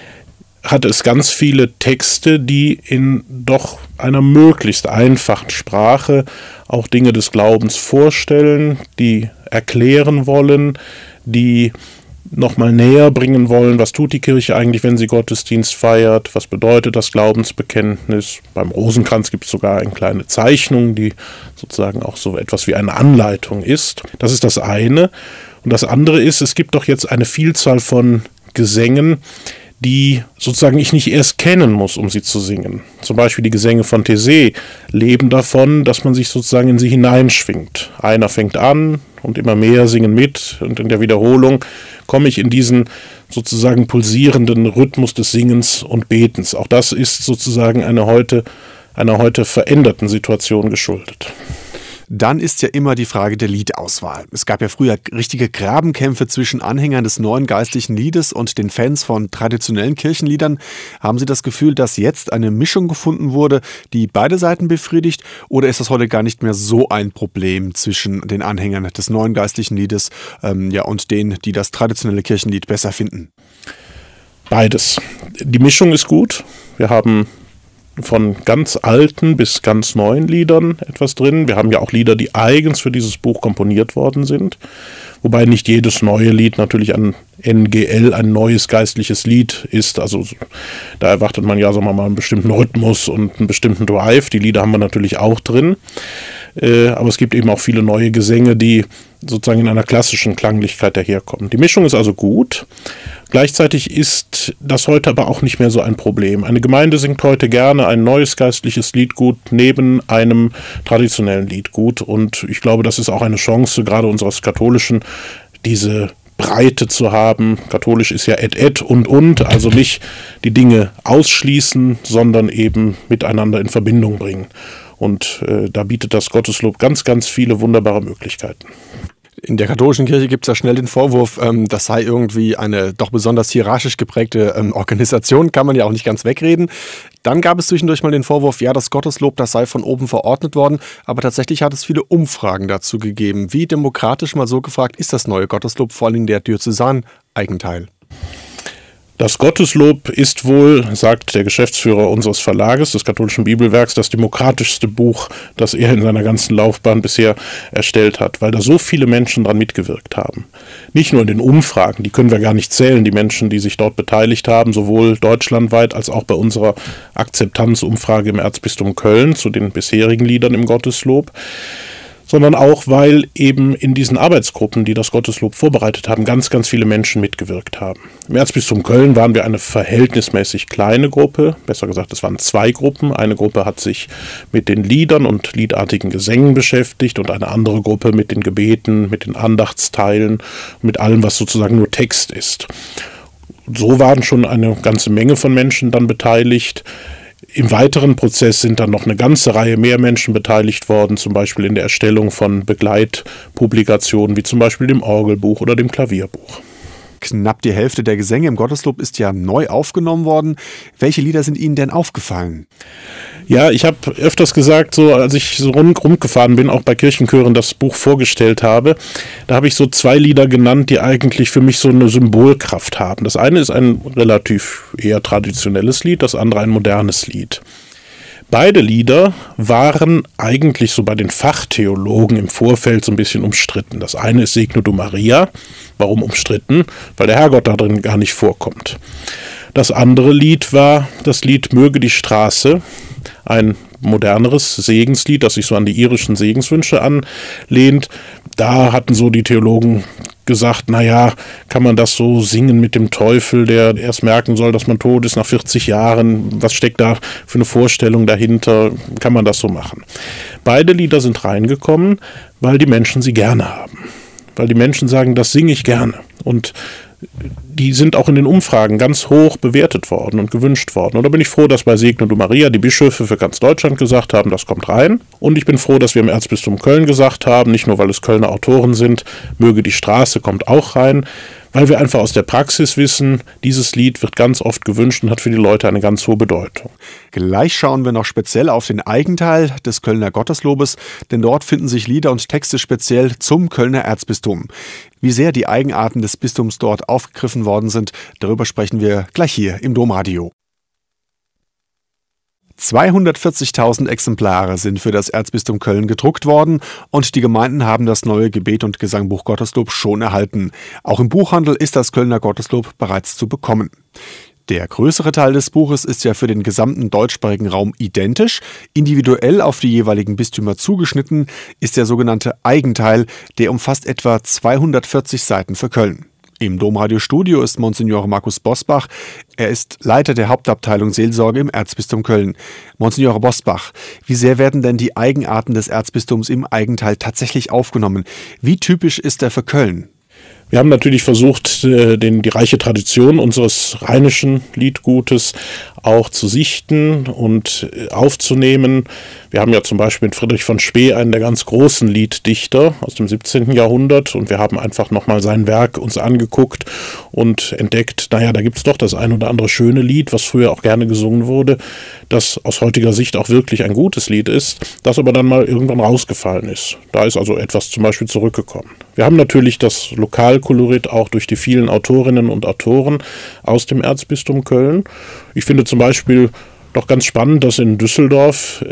hat es ganz viele Texte, die in doch einer möglichst einfachen Sprache auch Dinge des Glaubens vorstellen, die erklären wollen, die nochmal näher bringen wollen, was tut die Kirche eigentlich, wenn sie Gottesdienst feiert, was bedeutet das Glaubensbekenntnis. Beim Rosenkranz gibt es sogar eine kleine Zeichnung, die sozusagen auch so etwas wie eine Anleitung ist. Das ist das eine. Und das andere ist, es gibt doch jetzt eine Vielzahl von Gesängen, die sozusagen ich nicht erst kennen muss, um sie zu singen. Zum Beispiel die Gesänge von Taizé leben davon, dass man sich sozusagen in sie hineinschwingt. Einer fängt an und immer mehr singen mit und in der Wiederholung komme ich in diesen sozusagen pulsierenden Rhythmus des Singens und Betens. Auch das ist sozusagen einer heute veränderten Situation geschuldet. Dann ist ja immer die Frage der Liedauswahl. Es gab ja früher richtige Grabenkämpfe zwischen Anhängern des neuen geistlichen Liedes und den Fans von traditionellen Kirchenliedern. Haben Sie das Gefühl, dass jetzt eine Mischung gefunden wurde, die beide Seiten befriedigt? Oder ist das heute gar nicht mehr so ein Problem zwischen den Anhängern des neuen geistlichen Liedes und denen, die das traditionelle Kirchenlied besser finden? Beides. Die Mischung ist gut. Wir haben von ganz alten bis ganz neuen Liedern etwas drin. Wir haben ja auch Lieder, die eigens für dieses Buch komponiert worden sind. Wobei nicht jedes neue Lied natürlich ein NGL, ein neues geistliches Lied ist. Also da erwartet man ja, sagen wir mal, einen bestimmten Rhythmus und einen bestimmten Drive. Die Lieder haben wir natürlich auch drin. Aber es gibt eben auch viele neue Gesänge, die sozusagen in einer klassischen Klanglichkeit daherkommen. Die Mischung ist also gut. Gleichzeitig ist das heute aber auch nicht mehr so ein Problem. Eine Gemeinde singt heute gerne ein neues geistliches Liedgut neben einem traditionellen Liedgut. Und ich glaube, das ist auch eine Chance, gerade unseres Katholischen, diese Breite zu haben. Katholisch ist ja et und, also nicht die Dinge ausschließen, sondern eben miteinander in Verbindung bringen. Und da bietet das Gotteslob ganz, ganz viele wunderbare Möglichkeiten. In der katholischen Kirche gibt es ja schnell den Vorwurf, das sei irgendwie eine doch besonders hierarchisch geprägte Organisation, kann man ja auch nicht ganz wegreden. Dann gab es zwischendurch mal den Vorwurf, ja, das Gotteslob, das sei von oben verordnet worden, aber tatsächlich hat es viele Umfragen dazu gegeben. Wie demokratisch, mal so gefragt, ist das neue Gotteslob, vor allem der Diözesan-Eigenteil? Das Gotteslob ist wohl, sagt der Geschäftsführer unseres Verlages, des Katholischen Bibelwerks, das demokratischste Buch, das er in seiner ganzen Laufbahn bisher erstellt hat, weil da so viele Menschen dran mitgewirkt haben. Nicht nur in den Umfragen, die können wir gar nicht zählen, die Menschen, die sich dort beteiligt haben, sowohl deutschlandweit als auch bei unserer Akzeptanzumfrage im Erzbistum Köln zu den bisherigen Liedern im Gotteslob, sondern auch, weil eben in diesen Arbeitsgruppen, die das Gotteslob vorbereitet haben, ganz, ganz viele Menschen mitgewirkt haben. Im Erzbistum Köln waren wir eine verhältnismäßig kleine Gruppe, besser gesagt, es waren 2 Gruppen. Eine Gruppe hat sich mit den Liedern und liedartigen Gesängen beschäftigt und eine andere Gruppe mit den Gebeten, mit den Andachtsteilen, mit allem, was sozusagen nur Text ist. So waren schon eine ganze Menge von Menschen dann beteiligt. Im weiteren Prozess sind dann noch eine ganze Reihe mehr Menschen beteiligt worden, zum Beispiel in der Erstellung von Begleitpublikationen, wie zum Beispiel dem Orgelbuch oder dem Klavierbuch. Knapp die Hälfte der Gesänge im Gotteslob ist ja neu aufgenommen worden. Welche Lieder sind Ihnen denn aufgefallen? Ja, ich habe öfters gesagt, so als ich so rumgefahren bin, auch bei Kirchenchören das Buch vorgestellt habe, da habe ich so 2 Lieder genannt, die eigentlich für mich so eine Symbolkraft haben. Das eine ist ein relativ eher traditionelles Lied, das andere ein modernes Lied. Beide Lieder waren eigentlich so bei den Fachtheologen im Vorfeld so ein bisschen umstritten. Das eine ist Segne du Maria. Warum umstritten? Weil der Herrgott da drin gar nicht vorkommt. Das andere Lied war das Lied Möge die Straße, ein moderneres Segenslied, das sich so an die irischen Segenswünsche anlehnt. Da hatten so die Theologen gesagt, naja, kann man das so singen mit dem Teufel, der erst merken soll, dass man tot ist nach 40 Jahren? Was steckt da für eine Vorstellung dahinter? Kann man das so machen? Beide Lieder sind reingekommen, weil die Menschen sie gerne haben. Weil die Menschen sagen, das singe ich gerne. Und die sind auch in den Umfragen ganz hoch bewertet worden und gewünscht worden. Und da bin ich froh, dass bei Segne du Maria die Bischöfe für ganz Deutschland gesagt haben, das kommt rein. Und ich bin froh, dass wir im Erzbistum Köln gesagt haben, nicht nur weil es Kölner Autoren sind, Möge die Straße kommt auch rein, weil wir einfach aus der Praxis wissen, dieses Lied wird ganz oft gewünscht und hat für die Leute eine ganz hohe Bedeutung. Gleich schauen wir noch speziell auf den Eigenteil des Kölner Gotteslobes, denn dort finden sich Lieder und Texte speziell zum Kölner Erzbistum. Wie sehr die Eigenarten des Bistums dort aufgegriffen worden sind, darüber sprechen wir gleich hier im Domradio. 240.000 Exemplare sind für das Erzbistum Köln gedruckt worden und die Gemeinden haben das neue Gebet- und Gesangbuch Gotteslob schon erhalten. Auch im Buchhandel ist das Kölner Gotteslob bereits zu bekommen. Der größere Teil des Buches ist ja für den gesamten deutschsprachigen Raum identisch. Individuell auf die jeweiligen Bistümer zugeschnitten ist der sogenannte Eigenteil, der umfasst etwa 240 Seiten für Köln. Im Domradiostudio ist Monsignor Markus Bosbach. Er ist Leiter der Hauptabteilung Seelsorge im Erzbistum Köln. Monsignor Bosbach, wie sehr werden denn die Eigenarten des Erzbistums im Eigenteil tatsächlich aufgenommen? Wie typisch ist er für Köln? Wir haben natürlich versucht, die reiche Tradition unseres rheinischen Liedgutes auch zu sichten und aufzunehmen. Wir haben ja zum Beispiel mit Friedrich von Spee einen der ganz großen Lieddichter aus dem 17. Jahrhundert und wir haben einfach nochmal sein Werk uns angeguckt und entdeckt, naja, da gibt es doch das ein oder andere schöne Lied, was früher auch gerne gesungen wurde, das aus heutiger Sicht auch wirklich ein gutes Lied ist, das aber dann mal irgendwann rausgefallen ist. Da ist also etwas zum Beispiel zurückgekommen. Wir haben natürlich das Lokalkolorit auch durch die vielen Autorinnen und Autoren aus dem Erzbistum Köln. Ich finde zum Beispiel doch ganz spannend, dass in Düsseldorf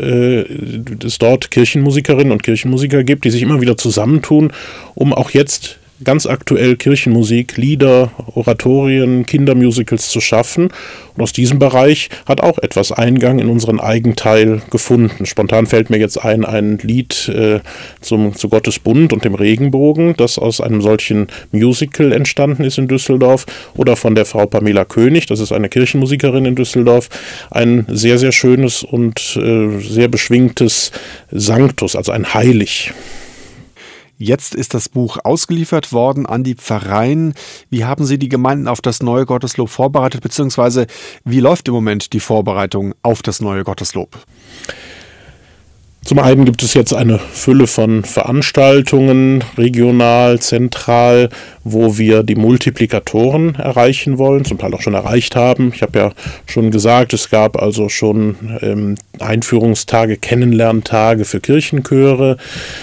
es dort Kirchenmusikerinnen und Kirchenmusiker gibt, die sich immer wieder zusammentun, um auch jetzt ganz aktuell Kirchenmusik, Lieder, Oratorien, Kindermusicals zu schaffen. Und aus diesem Bereich hat auch etwas Eingang in unseren Eigenteil gefunden. Spontan fällt mir jetzt ein Lied zu Gottes Bund und dem Regenbogen, das aus einem solchen Musical entstanden ist in Düsseldorf. Oder von der Frau Pamela König, das ist eine Kirchenmusikerin in Düsseldorf, ein sehr, sehr schönes und sehr beschwingtes Sanctus, also ein Heilig. Jetzt ist das Buch ausgeliefert worden an die Pfarreien. Wie haben Sie die Gemeinden auf das neue Gotteslob vorbereitet, beziehungsweise wie läuft im Moment die Vorbereitung auf das neue Gotteslob? Zum einen gibt es jetzt eine Fülle von Veranstaltungen, regional, zentral, wo wir die Multiplikatoren erreichen wollen, zum Teil auch schon erreicht haben. Ich habe ja schon gesagt, es gab also schon Einführungstage, Kennenlerntage für Kirchenchöre.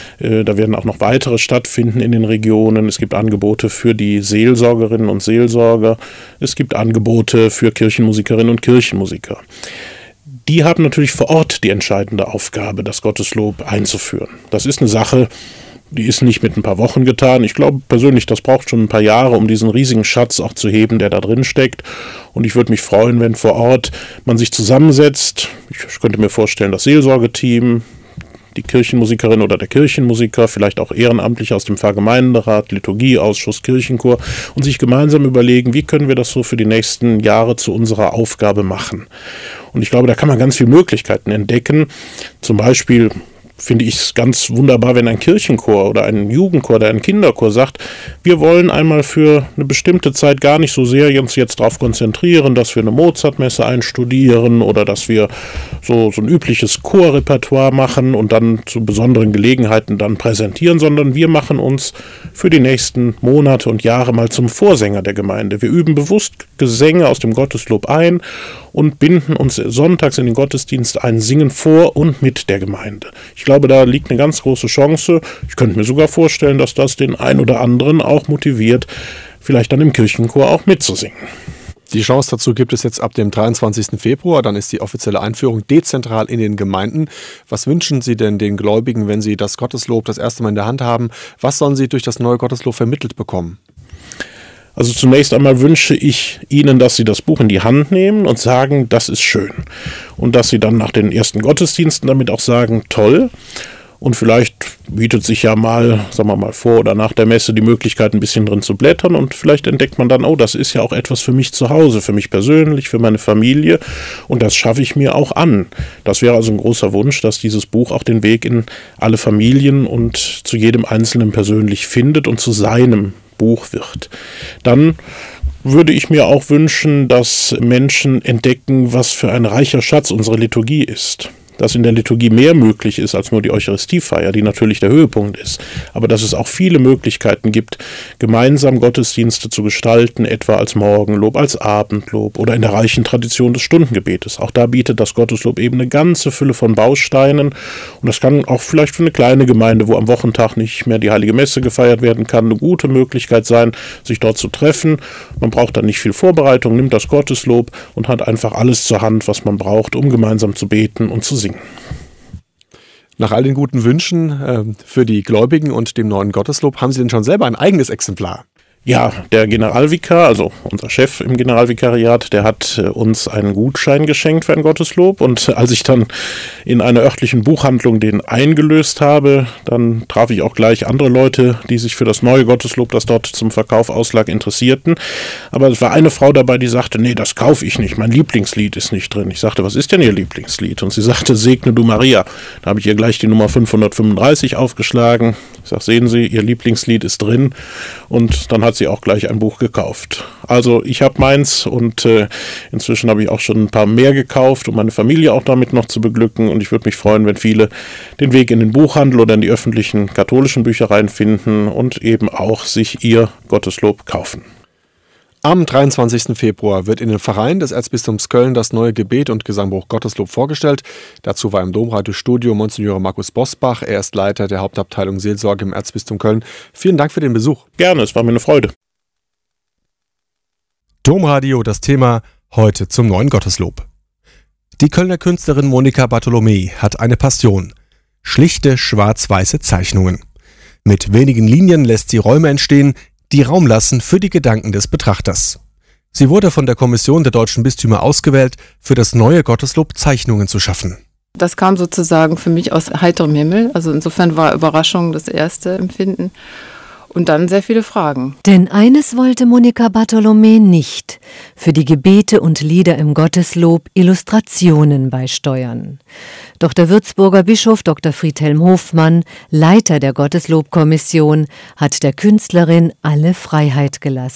Da werden auch noch weitere stattfinden in den Regionen. Es gibt Angebote für die Seelsorgerinnen und Seelsorger. Es gibt Angebote für Kirchenmusikerinnen und Kirchenmusiker. Die haben natürlich vor Ort die entscheidende Aufgabe, das Gotteslob einzuführen. Das ist eine Sache, die ist nicht mit ein paar Wochen getan. Ich glaube persönlich, das braucht schon ein paar Jahre, um diesen riesigen Schatz auch zu heben, der da drin steckt. Und ich würde mich freuen, wenn vor Ort man sich zusammensetzt. Ich könnte mir vorstellen, das Seelsorgeteam, die Kirchenmusikerin oder der Kirchenmusiker, vielleicht auch Ehrenamtliche aus dem Pfarrgemeinderat, Liturgieausschuss, Kirchenchor und sich gemeinsam überlegen, wie können wir das so für die nächsten Jahre zu unserer Aufgabe machen. Und ich glaube, da kann man ganz viele Möglichkeiten entdecken. Zum Beispiel finde ich es ganz wunderbar, wenn ein Kirchenchor oder ein Jugendchor oder ein Kinderchor sagt, wir wollen einmal für eine bestimmte Zeit gar nicht so sehr uns jetzt darauf konzentrieren, dass wir eine Mozartmesse einstudieren oder dass wir so ein übliches Chorrepertoire machen und dann zu besonderen Gelegenheiten dann präsentieren, sondern wir machen uns für die nächsten Monate und Jahre mal zum Vorsänger der Gemeinde. Wir üben bewusst Gesänge aus dem Gotteslob ein und binden uns sonntags in den Gottesdienst ein, singen vor und mit der Gemeinde. Ich glaube, da liegt eine ganz große Chance. Ich könnte mir sogar vorstellen, dass das den ein oder anderen auch motiviert, vielleicht dann im Kirchenchor auch mitzusingen. Die Chance dazu gibt es jetzt ab dem 23. Februar. Dann ist die offizielle Einführung dezentral in den Gemeinden. Was wünschen Sie denn den Gläubigen, wenn sie das Gotteslob das erste Mal in der Hand haben? Was sollen sie durch das neue Gotteslob vermittelt bekommen? Also zunächst einmal wünsche ich Ihnen, dass Sie das Buch in die Hand nehmen und sagen, das ist schön. Und dass Sie dann nach den ersten Gottesdiensten damit auch sagen, toll. Und vielleicht bietet sich ja mal, sagen wir mal, vor oder nach der Messe die Möglichkeit, ein bisschen drin zu blättern. Und vielleicht entdeckt man dann, oh, das ist ja auch etwas für mich zu Hause, für mich persönlich, für meine Familie. Und das schaffe ich mir auch an. Das wäre also ein großer Wunsch, dass dieses Buch auch den Weg in alle Familien und zu jedem Einzelnen persönlich findet und zu seinem Buch wird. Dann würde ich mir auch wünschen, dass Menschen entdecken, was für ein reicher Schatz unsere Liturgie ist. Dass in der Liturgie mehr möglich ist als nur die Eucharistiefeier, die natürlich der Höhepunkt ist, aber dass es auch viele Möglichkeiten gibt, gemeinsam Gottesdienste zu gestalten, etwa als Morgenlob, als Abendlob oder in der reichen Tradition des Stundengebetes. Auch da bietet das Gotteslob eben eine ganze Fülle von Bausteinen und das kann auch vielleicht für eine kleine Gemeinde, wo am Wochentag nicht mehr die Heilige Messe gefeiert werden kann, eine gute Möglichkeit sein, sich dort zu treffen. Man braucht dann nicht viel Vorbereitung, nimmt das Gotteslob und hat einfach alles zur Hand, was man braucht, um gemeinsam zu beten und zu singen. Nach all den guten Wünschen für die Gläubigen und dem neuen Gotteslob, haben Sie denn schon selber ein eigenes Exemplar? Ja, der Generalvikar, also unser Chef im Generalvikariat, der hat uns einen Gutschein geschenkt für ein Gotteslob. Und als ich dann in einer örtlichen Buchhandlung den eingelöst habe, dann traf ich auch gleich andere Leute, die sich für das neue Gotteslob, das dort zum Verkauf auslag, interessierten. Aber es war eine Frau dabei, die sagte, nee, das kaufe ich nicht, mein Lieblingslied ist nicht drin. Ich sagte, was ist denn Ihr Lieblingslied? Und sie sagte, Segne du Maria. Da habe ich ihr gleich die Nummer 535 aufgeschlagen. Ich sage, sehen Sie, Ihr Lieblingslied ist drin. Und dann hat sie auch gleich ein Buch gekauft. Also ich habe meins und inzwischen habe ich auch schon ein paar mehr gekauft, um meine Familie auch damit noch zu beglücken. Und ich würde mich freuen, wenn viele den Weg in den Buchhandel oder in die öffentlichen katholischen Büchereien finden und eben auch sich ihr Gotteslob kaufen. Am 23. Februar wird in den Pfarreien des Erzbistums Köln das neue Gebet und Gesangbuch Gotteslob vorgestellt. Dazu war im Domradiostudio Monsignore Markus Bosbach. Er ist Leiter der Hauptabteilung Seelsorge im Erzbistum Köln. Vielen Dank für den Besuch. Gerne, es war mir eine Freude. Domradio, das Thema heute zum neuen Gotteslob. Die Kölner Künstlerin Monika Bartholomä hat eine Passion: schlichte schwarz-weiße Zeichnungen. Mit wenigen Linien lässt sie Räume entstehen, die Raum lassen für die Gedanken des Betrachters. Sie wurde von der Kommission der Deutschen Bistümer ausgewählt, für das neue Gotteslob Zeichnungen zu schaffen. Das kam sozusagen für mich aus heiterem Himmel. Also insofern war Überraschung das erste Empfinden. Und dann sehr viele Fragen. Denn eines wollte Monika Bartholomä nicht: für die Gebete und Lieder im Gotteslob Illustrationen beisteuern. Doch der Würzburger Bischof Dr. Friedhelm Hofmann, Leiter der Gotteslob-Kommission, hat der Künstlerin alle Freiheit gelassen.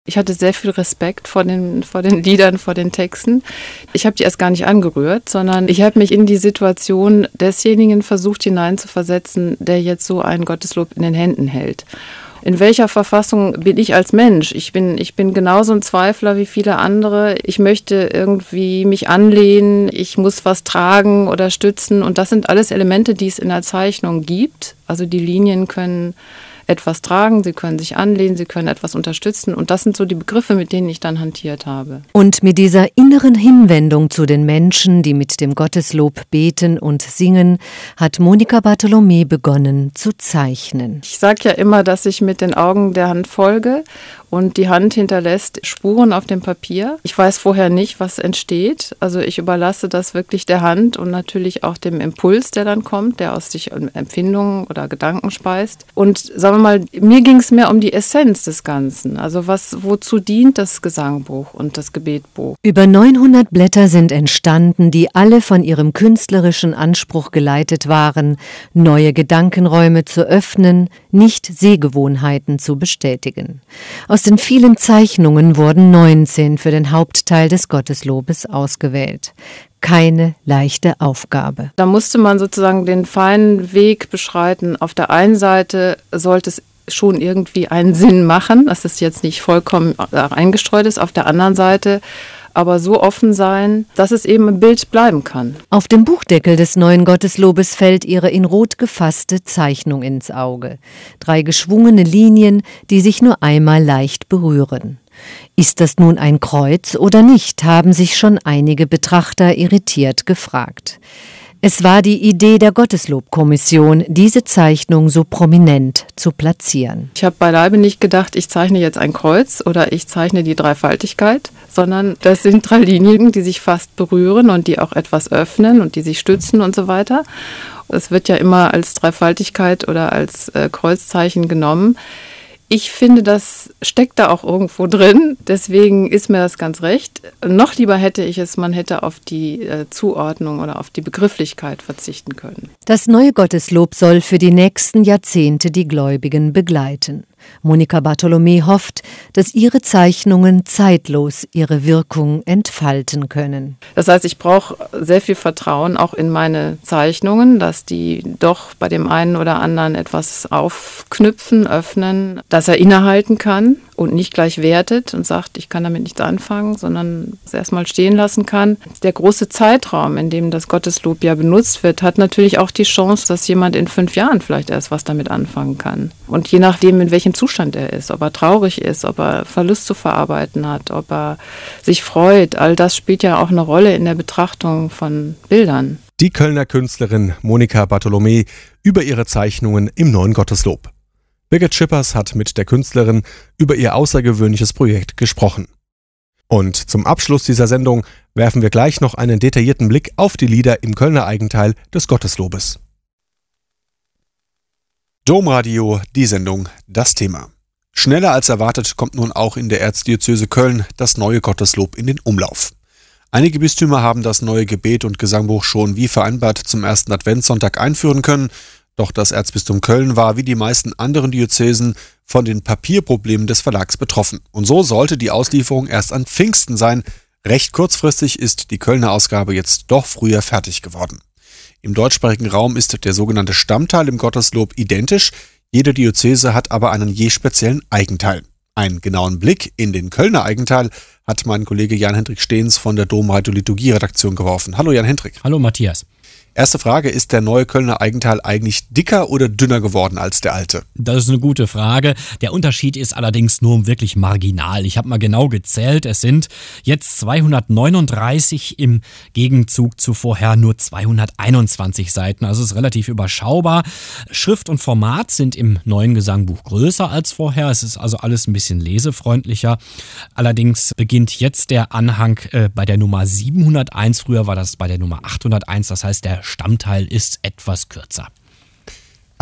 Ich hatte sehr viel Respekt vor den Liedern, vor den Texten. Ich habe die erst gar nicht angerührt, sondern ich habe mich in die Situation desjenigen versucht hineinzuversetzen, der jetzt so ein Gotteslob in den Händen hält. In welcher Verfassung bin ich als Mensch? Ich bin genauso ein Zweifler wie viele andere. Ich möchte irgendwie mich anlehnen, ich muss was tragen oder stützen. Und das sind alles Elemente, die es in der Zeichnung gibt. Also die Linien können etwas tragen, sie können sich anlehnen, sie können etwas unterstützen. Und das sind so die Begriffe, mit denen ich dann hantiert habe. Und mit dieser inneren Hinwendung zu den Menschen, die mit dem Gotteslob beten und singen, hat Monika Bartholomä begonnen zu zeichnen. Ich sage ja immer, dass ich mit den Augen der Hand folge und die Hand hinterlässt Spuren auf dem Papier. Ich weiß vorher nicht, was entsteht. Also ich überlasse das wirklich der Hand und natürlich auch dem Impuls, der dann kommt, der aus sich Empfindungen oder Gedanken speist. Und sagen wir mal, mir ging es mehr um die Essenz des Ganzen. Also wozu dient das Gesangbuch und das Gebetbuch? Über 900 Blätter sind entstanden, die alle von ihrem künstlerischen Anspruch geleitet waren, neue Gedankenräume zu öffnen, nicht Sehgewohnheiten zu bestätigen. Aus den vielen Zeichnungen wurden 19 für den Hauptteil des Gotteslobes ausgewählt. Keine leichte Aufgabe. Da musste man sozusagen den feinen Weg beschreiten. Auf der einen Seite sollte es schon irgendwie einen Sinn machen, dass es jetzt nicht vollkommen eingestreut ist. Auf der anderen Seite aber so offen sein, dass es eben ein Bild bleiben kann. Auf dem Buchdeckel des neuen Gotteslobes fällt ihre in Rot gefasste Zeichnung ins Auge. 3 geschwungene Linien, die sich nur einmal leicht berühren. Ist das nun ein Kreuz oder nicht, haben sich schon einige Betrachter irritiert gefragt. Es war die Idee der Gotteslobkommission, diese Zeichnung so prominent zu platzieren. Ich habe beileibe nicht gedacht, ich zeichne jetzt ein Kreuz oder ich zeichne die Dreifaltigkeit, sondern das sind 3 Linien, die sich fast berühren und die auch etwas öffnen und die sich stützen und so weiter. Es wird ja immer als Dreifaltigkeit oder als Kreuzzeichen genommen. Ich finde, das steckt da auch irgendwo drin, deswegen ist mir das ganz recht. Noch lieber hätte ich es, man hätte auf die Zuordnung oder auf die Begrifflichkeit verzichten können. Das neue Gotteslob soll für die nächsten Jahrzehnte die Gläubigen begleiten. Monika Bartholomä hofft, dass ihre Zeichnungen zeitlos ihre Wirkung entfalten können. Das heißt, ich brauche sehr viel Vertrauen auch in meine Zeichnungen, dass die doch bei dem einen oder anderen etwas aufknüpfen, öffnen, dass er innehalten kann und nicht gleich wertet und sagt, ich kann damit nichts anfangen, sondern es erstmal stehen lassen kann. Der große Zeitraum, in dem das Gotteslob ja benutzt wird, hat natürlich auch die Chance, dass jemand in 5 Jahren vielleicht erst was damit anfangen kann. Und je nachdem, in welchem Zustand er ist, ob er traurig ist, ob er Verlust zu verarbeiten hat, ob er sich freut, all das spielt ja auch eine Rolle in der Betrachtung von Bildern. Die Kölner Künstlerin Monika Bartholomä über ihre Zeichnungen im neuen Gotteslob. Birgit Schippers hat mit der Künstlerin über ihr außergewöhnliches Projekt gesprochen. Und zum Abschluss dieser Sendung werfen wir gleich noch einen detaillierten Blick auf die Lieder im Kölner Eigenteil des Gotteslobes. Domradio, die Sendung, das Thema. Schneller als erwartet kommt nun auch in der Erzdiözese Köln das neue Gotteslob in den Umlauf. Einige Bistümer haben das neue Gebet und Gesangbuch schon wie vereinbart zum ersten Adventssonntag einführen können, doch das Erzbistum Köln war wie die meisten anderen Diözesen von den Papierproblemen des Verlags betroffen. Und so sollte die Auslieferung erst an Pfingsten sein. Recht kurzfristig ist die Kölner Ausgabe jetzt doch früher fertig geworden. Im deutschsprachigen Raum ist der sogenannte Stammteil im Gotteslob identisch, jede Diözese hat aber einen je speziellen Eigenteil. Einen genauen Blick in den Kölner Eigenteil hat mein Kollege Jan-Hendrik Stehns von der Domradio-Liturgie-Redaktion geworfen. Hallo Jan-Hendrik. Hallo Matthias. Erste Frage, ist der neue Kölner Eigenteil eigentlich dicker oder dünner geworden als der alte? Das ist eine gute Frage. Der Unterschied ist allerdings nur wirklich marginal. Ich habe mal genau gezählt, es sind jetzt 239 im Gegenzug zu vorher nur 221 Seiten. Also es ist relativ überschaubar. Schrift und Format sind im neuen Gesangbuch größer als vorher. Es ist also alles ein bisschen lesefreundlicher. Allerdings beginnt jetzt der Anhang bei der Nummer 701. Früher war das bei der Nummer 801. Das heißt, der Stammteil ist etwas kürzer. Also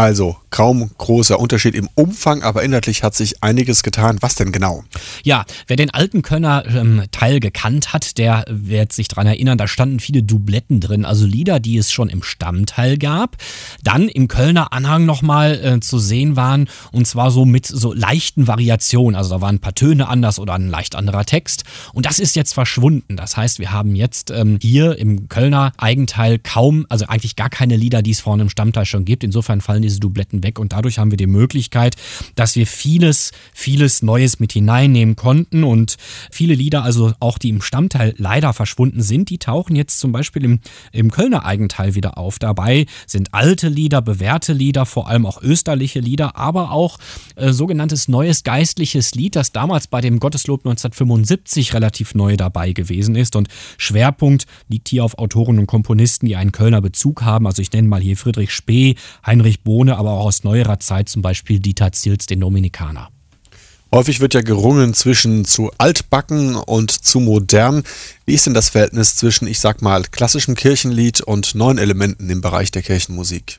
kaum großer Unterschied im Umfang, aber inhaltlich hat sich einiges getan. Was denn genau? Ja, wer den alten Kölner Teil gekannt hat, der wird sich daran erinnern, da standen viele Doubletten drin, also Lieder, die es schon im Stammteil gab, dann im Kölner Anhang nochmal zu sehen waren, und zwar so mit so leichten Variationen, also da waren ein paar Töne anders oder ein leicht anderer Text, und das ist jetzt verschwunden. Das heißt, wir haben jetzt hier im Kölner Eigenteil kaum, also eigentlich gar keine Lieder, die es vorne im Stammteil schon gibt. Insofern fallen diese Doubletten weg, und dadurch haben wir die Möglichkeit, dass wir vieles Neues mit hineinnehmen konnten, und viele Lieder, also auch die im Stammteil leider verschwunden sind, die tauchen jetzt zum Beispiel im Kölner Eigenteil wieder auf. Dabei sind alte Lieder, bewährte Lieder, vor allem auch österliche Lieder, aber auch sogenanntes neues geistliches Lied, das damals bei dem Gotteslob 1975 relativ neu dabei gewesen ist, und Schwerpunkt liegt hier auf Autoren und Komponisten, die einen Kölner Bezug haben. Also ich nenne mal hier Friedrich Spee, Heinrich Bohne, aber auch aus neuerer Zeit zum Beispiel Dieter Zils, den Dominikaner. Häufig wird ja gerungen zwischen zu altbacken und zu modern. Wie ist denn das Verhältnis zwischen, ich sag mal, klassischem Kirchenlied und neuen Elementen im Bereich der Kirchenmusik?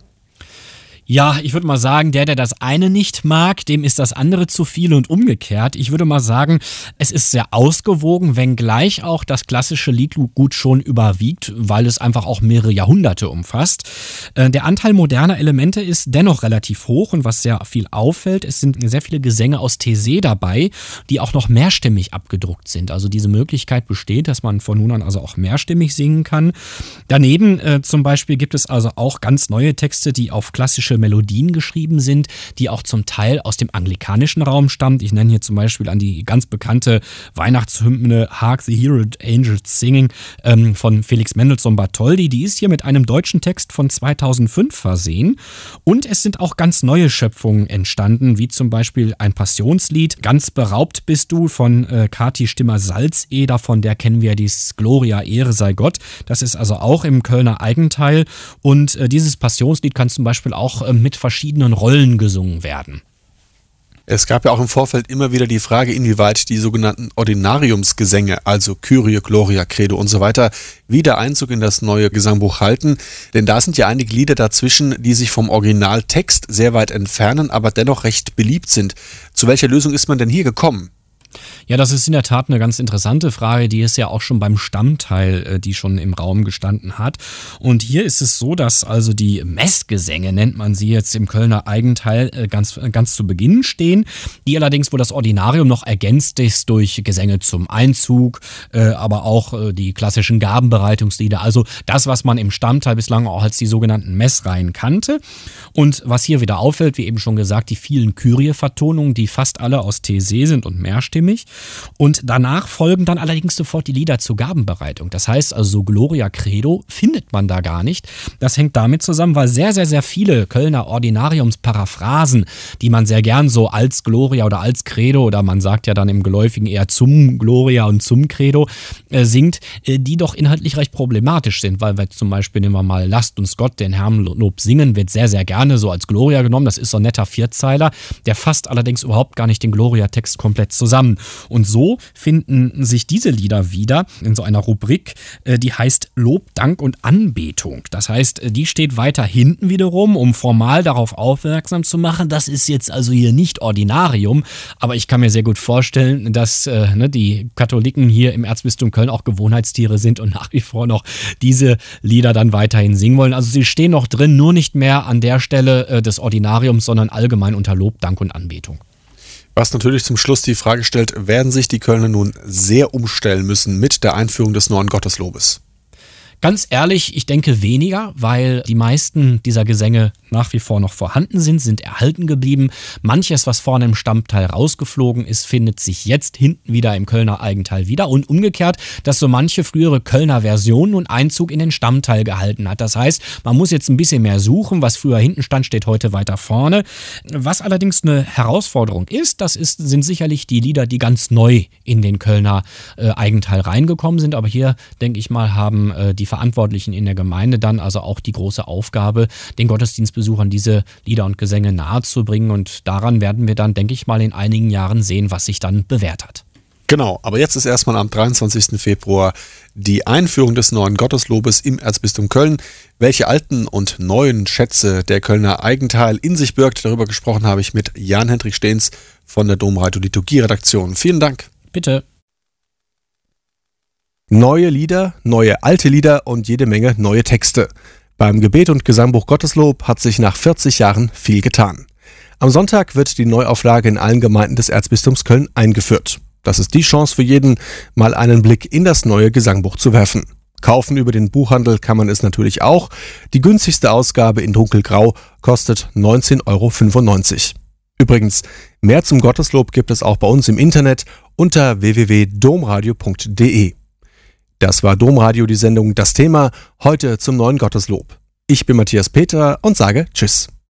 Ja, ich würde mal sagen, der das eine nicht mag, dem ist das andere zu viel, und umgekehrt. Ich würde mal sagen, es ist sehr ausgewogen, wenngleich auch das klassische Liedgut schon überwiegt, weil es einfach auch mehrere Jahrhunderte umfasst. Der Anteil moderner Elemente ist dennoch relativ hoch, und was sehr viel auffällt, es sind sehr viele Gesänge aus TC dabei, die auch noch mehrstimmig abgedruckt sind. Also diese Möglichkeit besteht, dass man von nun an also auch mehrstimmig singen kann. Daneben zum Beispiel gibt es also auch ganz neue Texte, die auf klassische Melodien geschrieben sind, die auch zum Teil aus dem anglikanischen Raum stammt. Ich nenne hier zum Beispiel an die ganz bekannte Weihnachtshymne Hark the Herald Angels Singing von Felix Mendelssohn Bartholdy. Die ist hier mit einem deutschen Text von 2005 versehen. Und es sind auch ganz neue Schöpfungen entstanden, wie zum Beispiel ein Passionslied, Ganz beraubt bist du, von Kati Stimmer-Salzeder, von der kennen wir dies Gloria, Ehre sei Gott. Das ist also auch im Kölner Eigenteil. Und dieses Passionslied kann zum Beispiel auch mit verschiedenen Rollen gesungen werden. Es gab ja auch im Vorfeld immer wieder die Frage, inwieweit die sogenannten Ordinariumsgesänge, also Kyrie, Gloria, Credo und so weiter, wieder Einzug in das neue Gesangbuch halten. Denn da sind ja einige Lieder dazwischen, die sich vom Originaltext sehr weit entfernen, aber dennoch recht beliebt sind. Zu welcher Lösung ist man denn hier gekommen? Ja, das ist in der Tat eine ganz interessante Frage, die ist ja auch schon beim Stammteil, die schon im Raum gestanden hat. Und hier ist es so, dass also die Messgesänge, nennt man sie jetzt im Kölner Eigenteil, ganz zu Beginn stehen, die allerdings, wo das Ordinarium noch ergänzt ist durch Gesänge zum Einzug, aber auch die klassischen Gabenbereitungslieder, also das, was man im Stammteil bislang auch als die sogenannten Messreihen kannte. Und was hier wieder auffällt, wie eben schon gesagt, die vielen Kyrie-Vertonungen, die fast alle aus TC sind und mehrstimmig. Und danach folgen dann allerdings sofort die Lieder zur Gabenbereitung. Das heißt also, so Gloria, Credo findet man da gar nicht. Das hängt damit zusammen, weil sehr, sehr, sehr viele Kölner Ordinariumsparaphrasen, die man sehr gern so als Gloria oder als Credo, oder man sagt ja dann im Geläufigen eher zum Gloria und zum Credo, singt, die doch inhaltlich recht problematisch sind, weil wir zum Beispiel, nehmen wir mal, Lasst uns Gott den Herrn Lob singen, wird sehr, sehr gerne so als Gloria genommen. Das ist so ein netter Vierzeiler, der fasst allerdings überhaupt gar nicht den Gloria-Text komplett zusammen. Und so finden sich diese Lieder wieder in so einer Rubrik, die heißt Lob, Dank und Anbetung. Das heißt, die steht weiter hinten wiederum, um formal darauf aufmerksam zu machen, das ist jetzt also hier nicht Ordinarium, aber ich kann mir sehr gut vorstellen, dass die Katholiken hier im Erzbistum Köln auch Gewohnheitstiere sind und nach wie vor noch diese Lieder dann weiterhin singen wollen. Also sie stehen noch drin, nur nicht mehr an der Stelle des Ordinariums, sondern allgemein unter Lob, Dank und Anbetung. Was natürlich zum Schluss die Frage stellt, werden sich die Kölner nun sehr umstellen müssen mit der Einführung des neuen Gotteslobes? Ganz ehrlich, ich denke weniger, weil die meisten dieser Gesänge nach wie vor noch vorhanden sind erhalten geblieben. Manches, was vorne im Stammteil rausgeflogen ist, findet sich jetzt hinten wieder im Kölner Eigenteil wieder. Und umgekehrt, dass so manche frühere Kölner Version nun Einzug in den Stammteil gehalten hat. Das heißt, man muss jetzt ein bisschen mehr suchen. Was früher hinten stand, steht heute weiter vorne. Was allerdings eine Herausforderung ist, sind sicherlich die Lieder, die ganz neu in den Kölner Eigenteil reingekommen sind. Aber hier, denke ich mal, haben die Verantwortlichen in der Gemeinde dann also auch die große Aufgabe, den Gottesdienstbesuchern diese Lieder und Gesänge nahezubringen. Und daran werden wir dann, denke ich mal, in einigen Jahren sehen, was sich dann bewährt hat. Genau, aber jetzt ist erstmal am 23. Februar die Einführung des neuen Gotteslobes im Erzbistum Köln. Welche alten und neuen Schätze der Kölner Eigenteil in sich birgt, darüber gesprochen habe ich mit Jan-Hendrik Stehns von der Domradio Liturgie-Redaktion. Vielen Dank. Bitte. Neue Lieder, neue alte Lieder und jede Menge neue Texte. Beim Gebet und Gesangbuch Gotteslob hat sich nach 40 Jahren viel getan. Am Sonntag wird die Neuauflage in allen Gemeinden des Erzbistums Köln eingeführt. Das ist die Chance für jeden, mal einen Blick in das neue Gesangbuch zu werfen. Kaufen über den Buchhandel kann man es natürlich auch. Die günstigste Ausgabe in dunkelgrau kostet 19,95 €. Übrigens, mehr zum Gotteslob gibt es auch bei uns im Internet unter www.domradio.de. Das war Domradio, die Sendung Das Thema, heute zum neuen Gotteslob. Ich bin Matthias Peter und sage Tschüss.